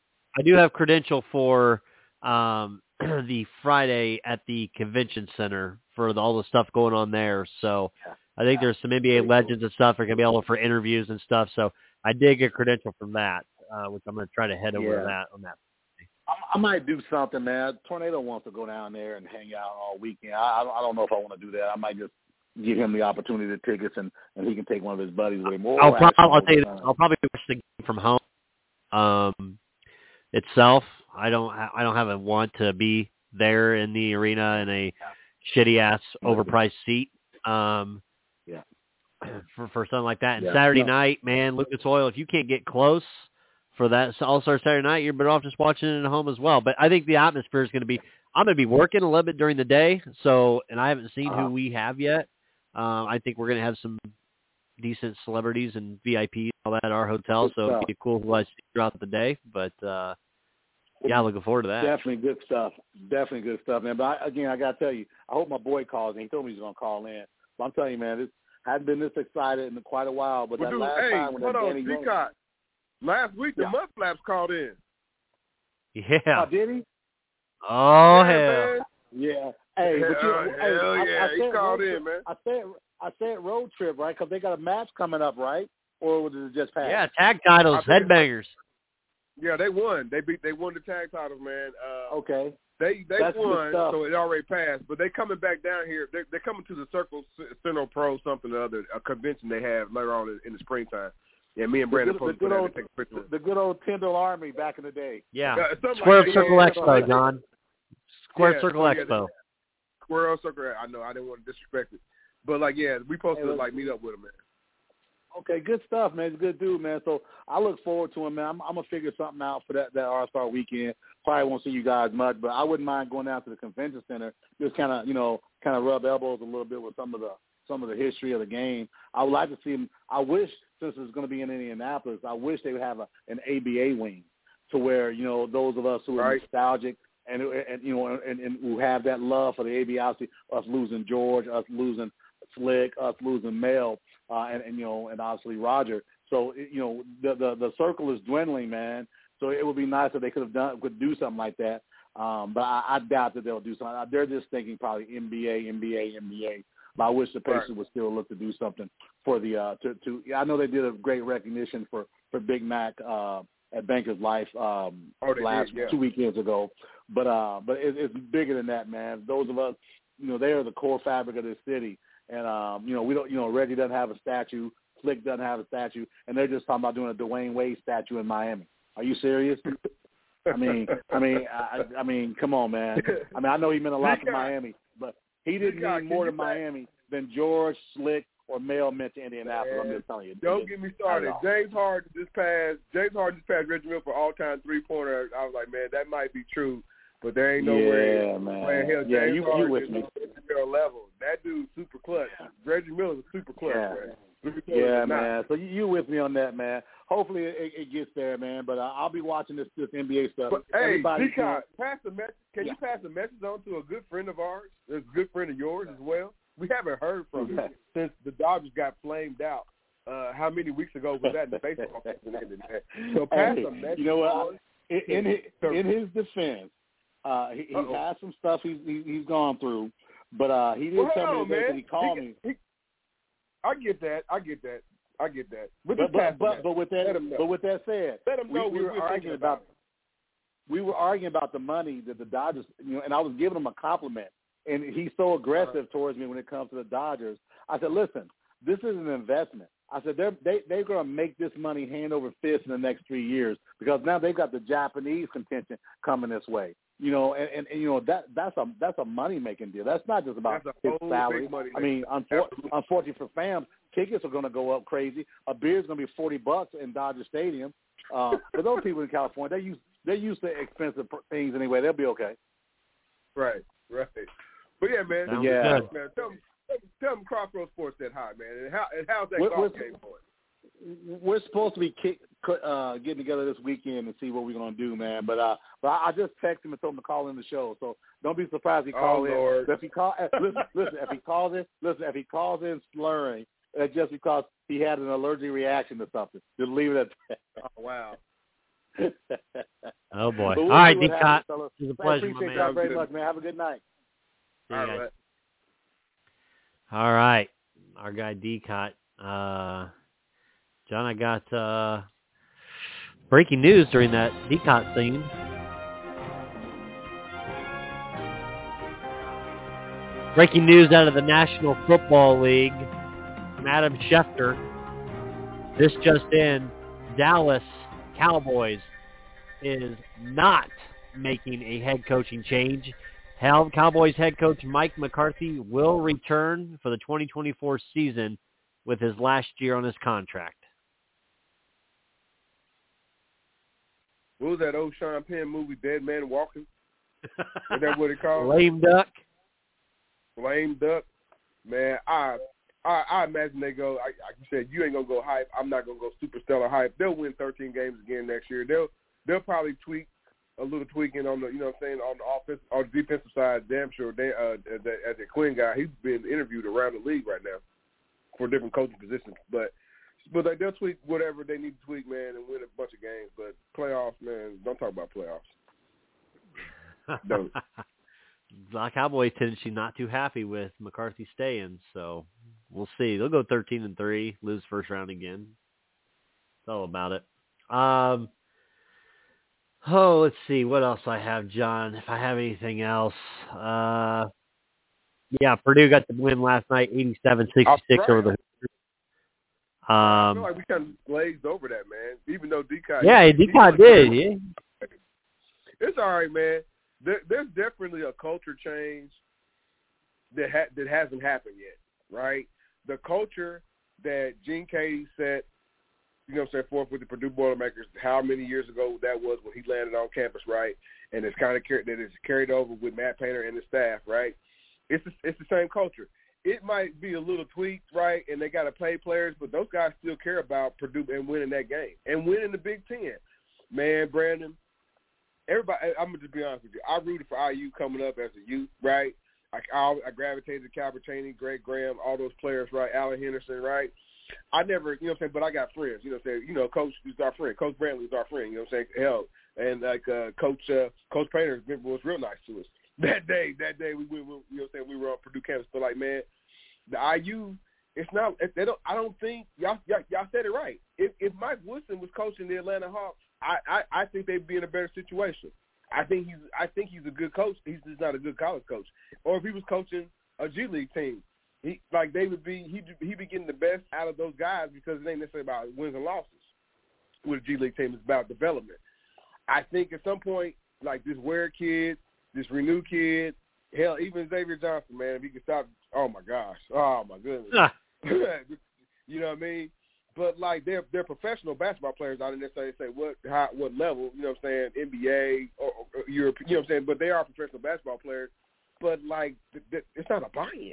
I do have credential for um, the Friday at the convention center for the, all the stuff going on there. So yeah. I think yeah. there's some N B A Very legends cool. and stuff. Are gonna be able for interviews and stuff. So I did get credential from that, uh, which I'm gonna try to head over yeah. to that on that. I might do something, man. Tornado wants to go down there and hang out all weekend. I, I don't know if I want to do that. I might just give him the opportunity to tickets, and, and he can take one of his buddies with him. Or I'll, pro- I'll tell you this. I'll probably watch the game from home um, itself. I don't I don't have a want to be there in the arena in a shitty ass overpriced seat. Um, yeah. For for something like that. And yeah. Saturday no. night, man, Lucas Oil. If you can't get close for that All-Star Saturday night, you're better off just watching it at home as well. But I think the atmosphere is going to be, I'm going to be working a little bit during the day, so, and I haven't seen uh-huh. who we have yet. Uh, I think we're going to have some decent celebrities and V I Ps and all that at our hotel, good so stuff. it'd be cool to watch throughout the day. But, uh, yeah, looking forward to that. Definitely good stuff. Definitely good stuff, man. But, I, again, I got to tell you, I hope my boy calls in. He told me he's going to call in. But I'm telling you, man, this hadn't been this excited in quite a while. But well, that dude, last hey, time when hold that on, Danny Scott. Last week, the yeah. Mudflaps called in. Yeah. Oh, did he? Oh, yeah, hell. Man. Yeah. Hey, but you, uh, hey, hell I, yeah, I he called in, in, man. I said, I said road trip, right? Because they got a match coming up, right? Or was it just past? Yeah, tag titles, headbangers. Yeah, they won. They beat. They won the tag titles, man. Uh, okay. They they That's won, so it already passed. But they coming back down here. They're, they're coming to the Circle Central Pro something or other, a convention they have later on in, in the springtime. Yeah, me and Brandon the good, the good old, take a picture. The good old Tyndall Army back in the day. Yeah. Uh, Square like Circle yeah, Expo, John. Square yeah, Circle so, yeah, Expo. Square Circle. I know. I didn't want to disrespect it, but like, yeah, we supposed hey, to like meet up with them, man. Okay, good stuff, man. He's a good dude, man. So I look forward to him, man. I'm, I'm gonna figure something out for that that All-Star weekend. Probably won't see you guys much, but I wouldn't mind going down to the convention center, just kind of, you know, kind of rub elbows a little bit with some of the some of the history of the game. I would like to see him. I wish, since it's going to be in Indianapolis, I wish they would have a, an A B A wing to where, you know, those of us who are right. nostalgic and, and you know, and, and who have that love for the A B A, obviously us losing George, us losing Slick, us losing Mel, uh, and, and, you know, and obviously Roger. So, you know, the, the the circle is dwindling, man. So it would be nice if they could have done, could do something like that. Um, but I, I doubt that they'll do something. They're just thinking probably N B A, N B A, N B A. But I wish the Pacers right. would still look to do something for the uh, to, to. I know they did a great recognition for, for Big Mac uh, at Bankers Life um, oh, last did, yeah. two weekends ago. But uh, but it, it's bigger than that, man. Those of us, you know, they are the core fabric of this city. And, um, you know, we don't, you know, Reggie doesn't have a statue. Flick doesn't have a statue. And they're just talking about doing a Dwayne Wade statue in Miami. Are you serious? I mean, I mean, I, I mean, come on, man. I mean, I know he meant a lot to Miami, but he didn't mean more to Miami than George, Slick, or Mel meant to Indianapolis. Man, I'm just telling you. Don't get me started. James Harden just passed. James Harden just passed Reggie Miller for all-time three-pointer. I was like, man, that might be true. But there ain't no yeah, way. Man. Man, hell, yeah, James you, Harden you with is me. on level. That dude's super clutch. Reggie Miller's super clutch, yeah. man. Yeah, man. So you, you with me on that, man. Hopefully it, it gets there, man. But uh, I'll be watching this, this N B A stuff. But, hey, D-Con, you know, pass the message. Can yeah. you pass the message on to a good friend of ours? That's a good friend of yours as well. We haven't heard from him since the Dodgers got flamed out. Uh, how many weeks ago was that in the baseball season? So pass hey, the message. You know what? On. In, in, his, in his defense, uh, he, he has some stuff he's he, he's gone through, but uh, he did well, tell on, me that man. he called he, me. He, I get that. I get that. I get that. But But but, but, but with that but with that said, Let him know we, we were arguing about, about we were arguing about the money that the Dodgers, you know, and I was giving him a compliment, and he's so aggressive uh-huh. towards me when it comes to the Dodgers. I said, listen, this is an investment. I said they're they they're going to make this money hand over fist in the next three years because now they've got the Japanese contention coming this way. You know, and, and, and you know that that's a that's a money making deal. That's not just about his salary. I mean, unfor- unfortunately for fans, tickets are going to go up crazy. A beer's going to be forty bucks in Dodger Stadium. Uh, but those people in California, they use they're used to expensive things anyway. They'll be okay. Right, right. But yeah, man. Sounds yeah, good. man. Tell them, tell them Crossroads Sports said hi, man. And how and how's that we're, golf we're, game going? We're supposed to be kick, uh, getting together this weekend and see what we're going to do, man. But uh, but I just texted him and told him to call in the show. So don't be surprised if he calls oh, in. Lord. If he call, listen, listen, if he calls in, listen, if he calls in slurring, it's just because he had an allergic reaction to something. Just leave it at that. Oh, wow. Oh, boy. We'll All right, D. Cott. It was a pleasure, I appreciate my y'all man. very much, man. Have a good night. See you All guys. right. All right. Our guy D. Cott. Uh, John, I got uh, breaking news during that D. Cott scene. Breaking news out of the National Football League from Adam Schefter. This just in, Dallas Cowboys is not making a head coaching change. Hell, Cowboys head coach Mike McCarthy will return for the twenty twenty-four season with his last year on his contract. What was that old Sean Penn movie, Dead Man Walking? Is that what it called? Lame duck. Lame duck. Man, I I, I imagine they go, like you said, you ain't going to go hype. I'm not going to go super stellar hype. They'll win thirteen games again next year. They'll they'll probably tweak a little tweaking on the, you know what I'm saying, on the offense or the defensive side. Damn sure they, uh, as a, as a Quinn guy, he's been interviewed around the league right now for different coaching positions. But but like, they'll tweak whatever they need to tweak, man, and win a bunch of games. But playoffs, man, don't talk about playoffs. Don't. The Cowboys tendency not too happy with McCarthy staying, so we'll see. They'll go thirteen and three, lose first round again. It's all about it. Um, oh, let's see what else I have, John. If I have anything else, uh, yeah, Purdue got the win last night, eighty-seven sixty-six over the. Um, I feel like we kind of glazed over that, man. Even though D K, yeah, D K did. Yeah, it's all right, man. There, there's definitely a culture change that ha- that hasn't happened yet, right? The culture that Gene Keady set, you know what I'm saying, forth with the Purdue Boilermakers, how many years ago that was when he landed on campus, right? And it's kind of carried, that it's carried over with Matt Painter and the staff, right? It's the, it's the same culture. It might be a little tweaked, right, and they got to pay players, but those guys still care about Purdue and winning that game and winning the Big Ten. Man, Brandon, everybody, I'm going to just be honest with you. I rooted for I U coming up as a youth, right? I, I, I gravitated to Calvert Chaney, Greg Graham, all those players, right, Allen Henderson, right? I never, you know what I'm saying, but I got friends, you know what I'm saying. You know, Coach is our friend. Coach Brantley is our friend, you know what I'm saying. Hell, and, like, uh, Coach uh, Coach Painter was real nice to us. That day, that day we went, you know what I'm saying, we were on Purdue campus, but like, man, the I U, it's not, they don't, I don't think, y'all, y'all, y'all said it right. If, if Mike Woodson was coaching the Atlanta Hawks, I, I, I think they'd be in a better situation. I think he's, I think he's a good coach. He's just not a good college coach. Or if he was coaching a G League team, he, like they would be, he, he'd be getting the best out of those guys because it ain't necessarily about wins and losses. With a G League team, it's about development. I think at some point, like this Ware kid, this Renew kid, hell, even Xavier Johnson, man, if he could stop, oh, my gosh. Oh, my goodness. Ah. You know what I mean? But, like, they're they're professional basketball players. I didn't necessarily say what how, what level, you know what I'm saying, N B A or, or Europe, you know what I'm saying, but they are professional basketball players. But, like, th- th- it's not a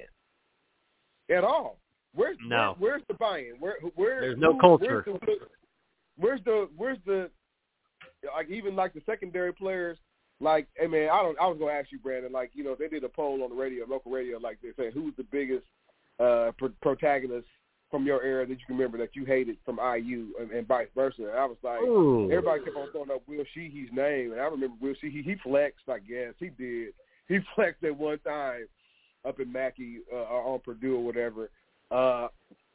buy-in at all. Where's no. where, where's the buy-in? Where, where, There's no who, culture. Where's the, where's the, where's the, like, even, like, the secondary players, like, hey, man, I don't. I was going to ask you, Brandon, like, you know, they did a poll on the radio, local radio, like they say, who's the biggest uh, pro- protagonist from your era that you can remember that you hated from I U and, and vice versa. And I was like, Ooh. Everybody kept on throwing up Will Sheehy's name, and I remember Will Sheehy, he flexed, I guess. He did. He flexed at one time up in Mackey uh, on Purdue or whatever. Uh,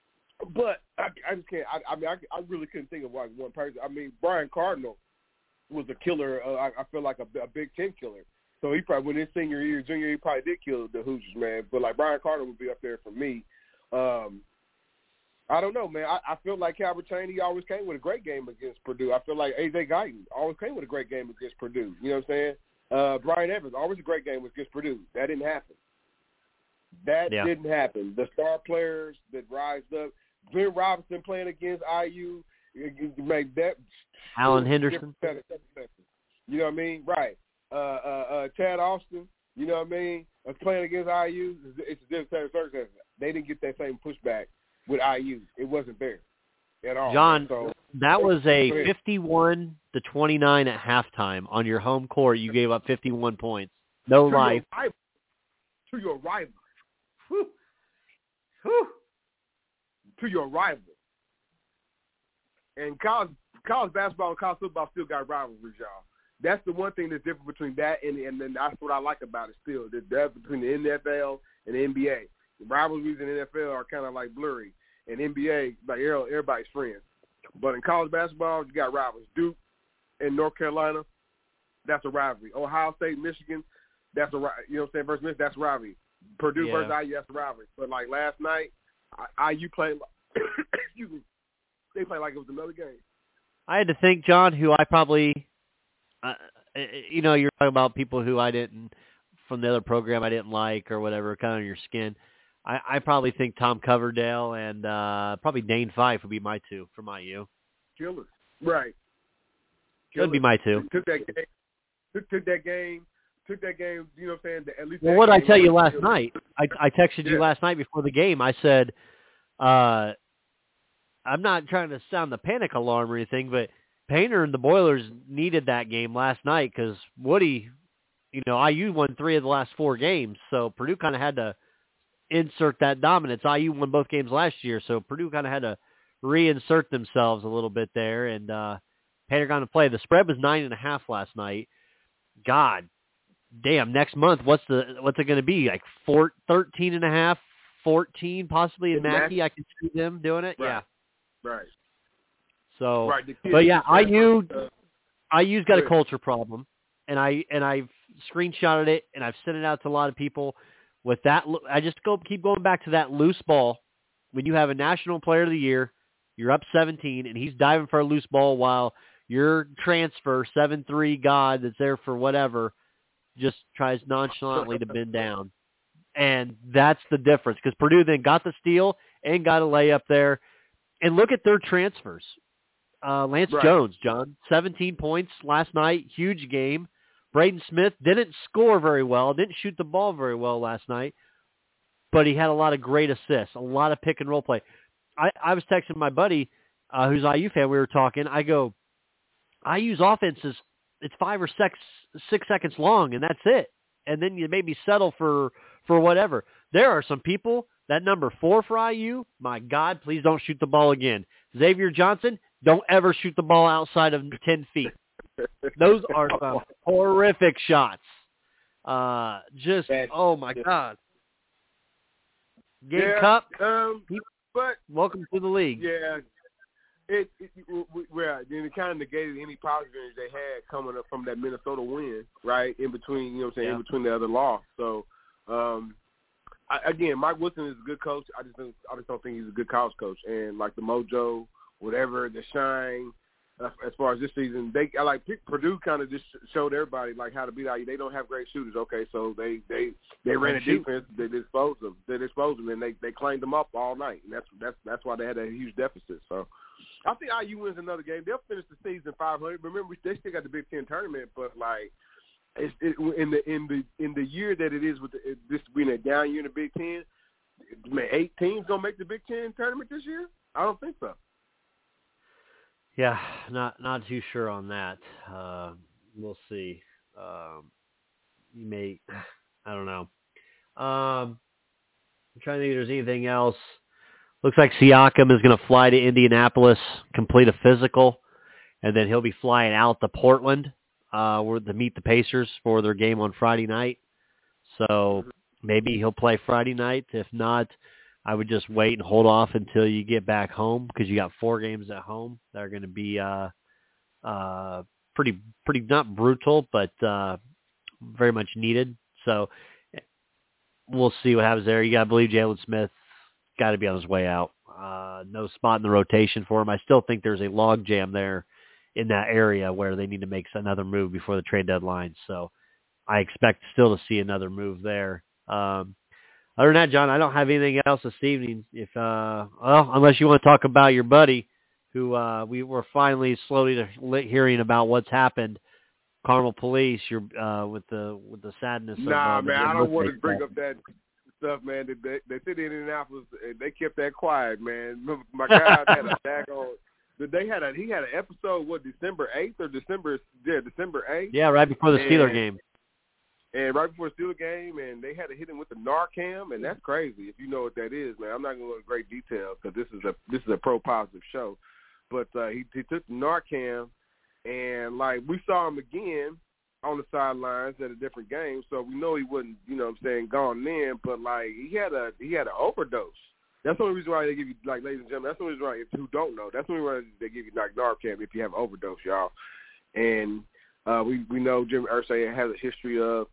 but I, I just can't. I, I mean, I, I really couldn't think of like one person. I mean, Brian Cardinal was a killer. Uh, I, I feel like a, a Big Ten killer. So he probably, when his senior year, junior year, he probably did kill the Hoosiers, man. But, like, Brian Carter would be up there for me. Um, I don't know, man. I, I feel like Calvert Chaney always came with a great game against Purdue. I feel like A J Guyton always came with a great game against Purdue. You know what I'm saying? Uh, Brian Evans, always a great game against Purdue. That didn't happen. That yeah. didn't happen. The star players that rised up, Glenn Robinson playing against I U, made that. Allen Henderson. You know what I mean? Right. Uh, uh, uh, Chad Austin, you know what I mean? Uh, playing against I U, it's a different set of circumstances. They didn't get that same pushback with I U. It wasn't there at all. John, so, that was a fifty-one to twenty-nine at halftime on your home court. You gave up fifty-one points. No to life. Your rival, to your rival. Whew. Whew. To your rival. And college, college basketball and college football still got rivalries, y'all. That's the one thing that's different between that and and then that's what I like about it still. The difference between the N F L and the N B A. The rivalries in the N F L are kind of like blurry. And N B A, like everybody's friends. But in college basketball, you got rivals. Duke and North Carolina, that's a rivalry. Ohio State, Michigan, that's a rivalry. You know what I'm saying? Versus Michigan, that's a rivalry. Purdue yeah. versus I U, that's a rivalry. But like last night, I U played like, excuse me, they played like it was another game. I had to think, John, who I probably – Uh, you know, you're talking about people who I didn't, from the other program I didn't like or whatever, kind of on your skin. I, I probably think Tom Coverdale and uh, probably Dane Fife would be my two from I U. Killers. Right. That would be my two. Took that game. Took, took that game. Took that game, you know what I'm saying? At least well, what did I tell you last night? I, I texted yeah. you last night before the game. I said, uh, I'm not trying to sound the panic alarm or anything, but Painter and the Boilers needed that game last night because Woody, you know, I U won three of the last four games, so Purdue kind of had to insert that dominance. I U won both games last year, so Purdue kind of had to reinsert themselves a little bit there, and uh, Painter got to play. The spread was nine and a half last night. God damn, next month, what's the what's it going to be? Like four, thirteen and a half, fourteen possibly in Mackey? I can see them doing it. Right. Yeah. Right. So, right, but yeah, I U, uh, I U's got a culture problem, and I and I've screenshotted it and I've sent it out to a lot of people. With that, I just go keep going back to that loose ball. When you have a National Player of the Year, you're up seventeen, and he's diving for a loose ball while your transfer seven three god that's there for whatever just tries nonchalantly to bend down, and that's the difference. Because Purdue then got the steal and got a layup there. And look at their transfers. Uh, Lance right. Jones, John, seventeen points last night, huge game. Braden Smith didn't score very well, didn't shoot the ball very well last night, but he had a lot of great assists, a lot of pick and roll play. I, I was texting my buddy, uh, who's an I U fan. We were talking. I go, I U's offenses, it's five or six, six seconds long, and that's it. And then you maybe settle for, for whatever. There are some people, that number four for I U, my God, please don't shoot the ball again. Xavier Johnson, don't ever shoot the ball outside of ten feet. Those are some horrific shots. Uh, just, That's, oh, my yeah. God. Game yeah, Cup, um, but welcome to the league. Yeah. It, it, it, well, then it kind of negated any positive they had coming up from that Minnesota win, right, in between, you know what I'm saying, yeah. in between the other loss. So, um, I, again, Mike Woodson is a good coach. I just, don't, I just don't think he's a good college coach. And, like, the mojo, whatever, the shine, uh, as far as this season, they I like Purdue kind of just showed everybody like how to beat I U. They don't have great shooters, okay, so they they, they ran a defense, they disposed them, they disposed them, and they, they claimed them up all night, and that's that's that's why they had a huge deficit. So I think I U wins another game. They'll finish the season five hundred. Remember, they still got the Big Ten tournament, but like it's it, in the in the in the year that it is with the, it, this being a down year in the Big Ten, man, eight teams gonna make the Big Ten tournament this year? I don't think so. Yeah, not not too sure on that. Uh, we'll see. Um, you may, I don't know. Um, I'm trying to think if there's anything else. Looks like Siakam is going to fly to Indianapolis, complete a physical, and then he'll be flying out to Portland uh, where to meet the Pacers for their game on Friday night. So maybe he'll play Friday night. If not, I would just wait and hold off until you get back home because you got four games at home that are going to be uh, uh, pretty, pretty not brutal, but uh, very much needed. So we'll see what happens there. You got to believe Jalen Smith got to be on his way out. Uh, no spot in the rotation for him. I still think there's a log jam there in that area where they need to make another move before the trade deadline. So I expect still to see another move there. Um, Other than that, John, I don't have anything else this evening. If uh, well, unless you want to talk about your buddy, who uh, we were finally slowly hearing about what's happened, Carmel Police. You're uh, with the with the sadness. Nah, of, uh, man, I don't want to bring stuff. up that stuff, man. They, they said in Indianapolis, they kept that quiet, man. Remember, my guy had a daggone. They had a he had an episode. What, December eighth or December? Yeah, December eighth. Yeah, right before the and, Steeler game. And right before the Steelers game, and they had to hit him with the Narcan, and that's crazy. If you know what that is, man, I'm not going to go into great detail because this is a this is a pro positive show. But uh, he he took the Narcan, and like we saw him again on the sidelines at a different game, so we know he wasn't, you know what I'm saying, gone then. But like he had a he had an overdose. That's the only reason why they give you, like, ladies and gentlemen, that's the only reason why, if you don't know, that's the only reason they give you like Narcan if you have overdose, y'all. And uh, we we know Jim Irsay has a history of.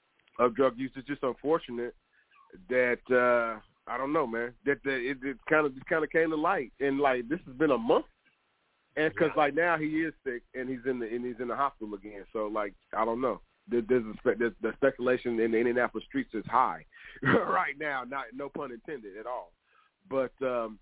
of drug use. It's just unfortunate that uh, I don't know, man. That, that it, it kind of just kind of came to light, and like this has been a month, and because yeah. like now he is sick and he's in the and he's in the hospital again. So like I don't know. There, there's, a spe- there's the speculation in the Indianapolis streets is high right now. Not no pun intended at all. But um,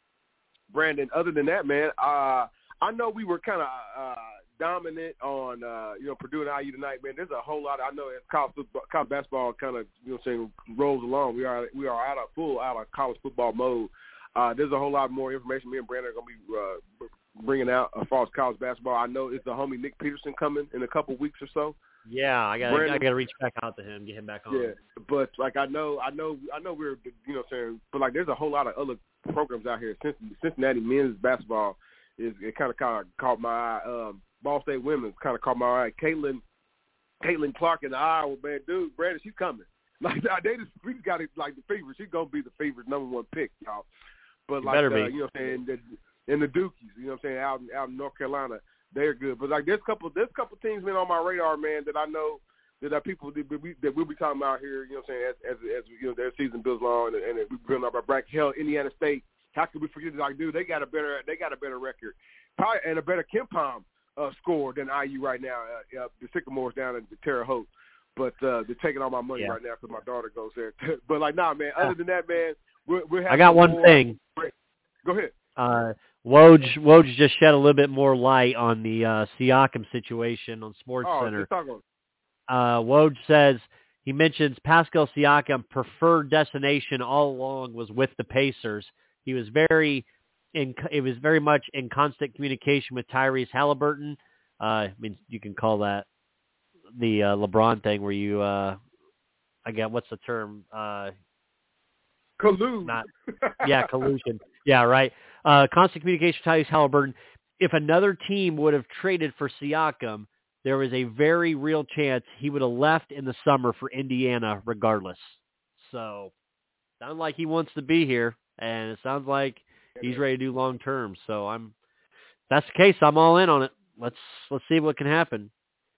Brandon, other than that, man, uh, I know we were kind of. Uh, dominant on, uh, you know, Purdue and I U tonight, man. There's a whole lot. Of, I know as college, football, college basketball kind of, you know, saying rolls along. We are we are out of full out of college football mode. Uh, there's a whole lot more information me and Brandon are going to be uh, bringing out as far as college basketball. I know it's the homie Nick Peterson coming in a couple weeks or so. Yeah, I got I got to reach back out to him, get him back on. Yeah, but like I know, I know, I know we're, you know, saying, but like there's a whole lot of other programs out here. Cincinnati men's basketball is it kind of kind of caught my eye. Um, Ball State women's kind of caught my eye. Caitlin, Caitlin Clark in the Iowa, man, dude, Brandon, she's coming. Like they just we got it like the favorite. She's gonna be the favorite number one pick, y'all. But you like uh, be. you know, what I'm saying, the, and the Dukies, you know, what I'm saying, out in, out in North Carolina, they're good. But like there's a couple, there's a couple teams been on my radar, man, that I know that are people that, we, that we'll be talking about here. You know, what I'm saying, as as, as you know, their season builds on, and, and we building up our bracket. Hell, Indiana State. How could we forget? Like, dude, they got a better, they got a better record, probably, and a better KenPom. Uh, score than I U right now. Uh, uh, the Sycamores down in the Terre Haute, but uh, they're taking all my money yeah. right now because my daughter goes there. But like, nah, man. Other than that, man, we'll, we'll have I got one more. thing. Go ahead. Uh, Woj, Woj just shed a little bit more light on the uh, Siakam situation on Sports Oh, Center. just talk on. Uh, Woj says he mentions Pascal Siakam preferred destination all along was with the Pacers. He was very in. It was very much in constant communication with Tyrese Halliburton. Uh, I mean, you can call that the uh, LeBron thing where you. Uh, I get what's the term? Uh, Collude. Not, yeah, collusion. Yeah, right. Uh, constant communication with Tyrese Halliburton. If another team would have traded for Siakam, there was a very real chance he would have left in the summer for Indiana regardless. So, sounds like he wants to be here, and it sounds like he's ready to do long term. So, I'm. If that's the case, I'm all in on it. Let's let's see what can happen.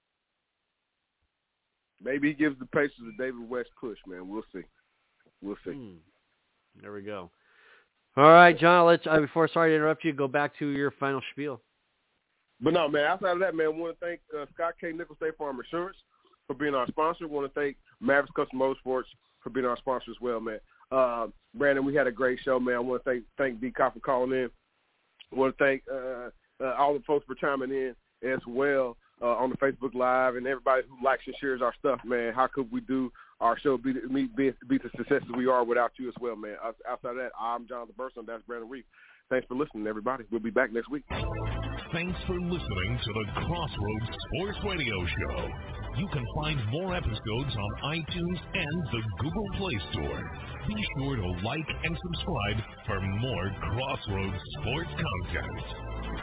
Maybe he gives the Pacers a David West push, man. We'll see. We'll see. Hmm. There we go. All right, John. Let's uh, before sorry to interrupt you. Go back to your final spiel. But no, man. Outside of that, man, I want to thank uh, Scott K. Nichols State Farm Insurance for being our sponsor. I want to thank Mavericks Custom Motorsports for being our sponsor as well, man. Uh, Brandon, we had a great show, man. I want to thank thank D. Cop for calling in. I want to thank uh, uh, all the folks for chiming in as well uh, on the Facebook Live and everybody who likes and shares our stuff, man. How could we do our show be, be, be, be the success as we are without you as well, man? Outside of that, I'm Jonathan Burson. That's Brandon Reef. Thanks for listening, everybody. We'll be back next week. Thanks for listening to the Crossroads Sports Radio Show. You can find more episodes on iTunes and the Google Play Store. Be sure to like and subscribe for more Crossroads Sports content.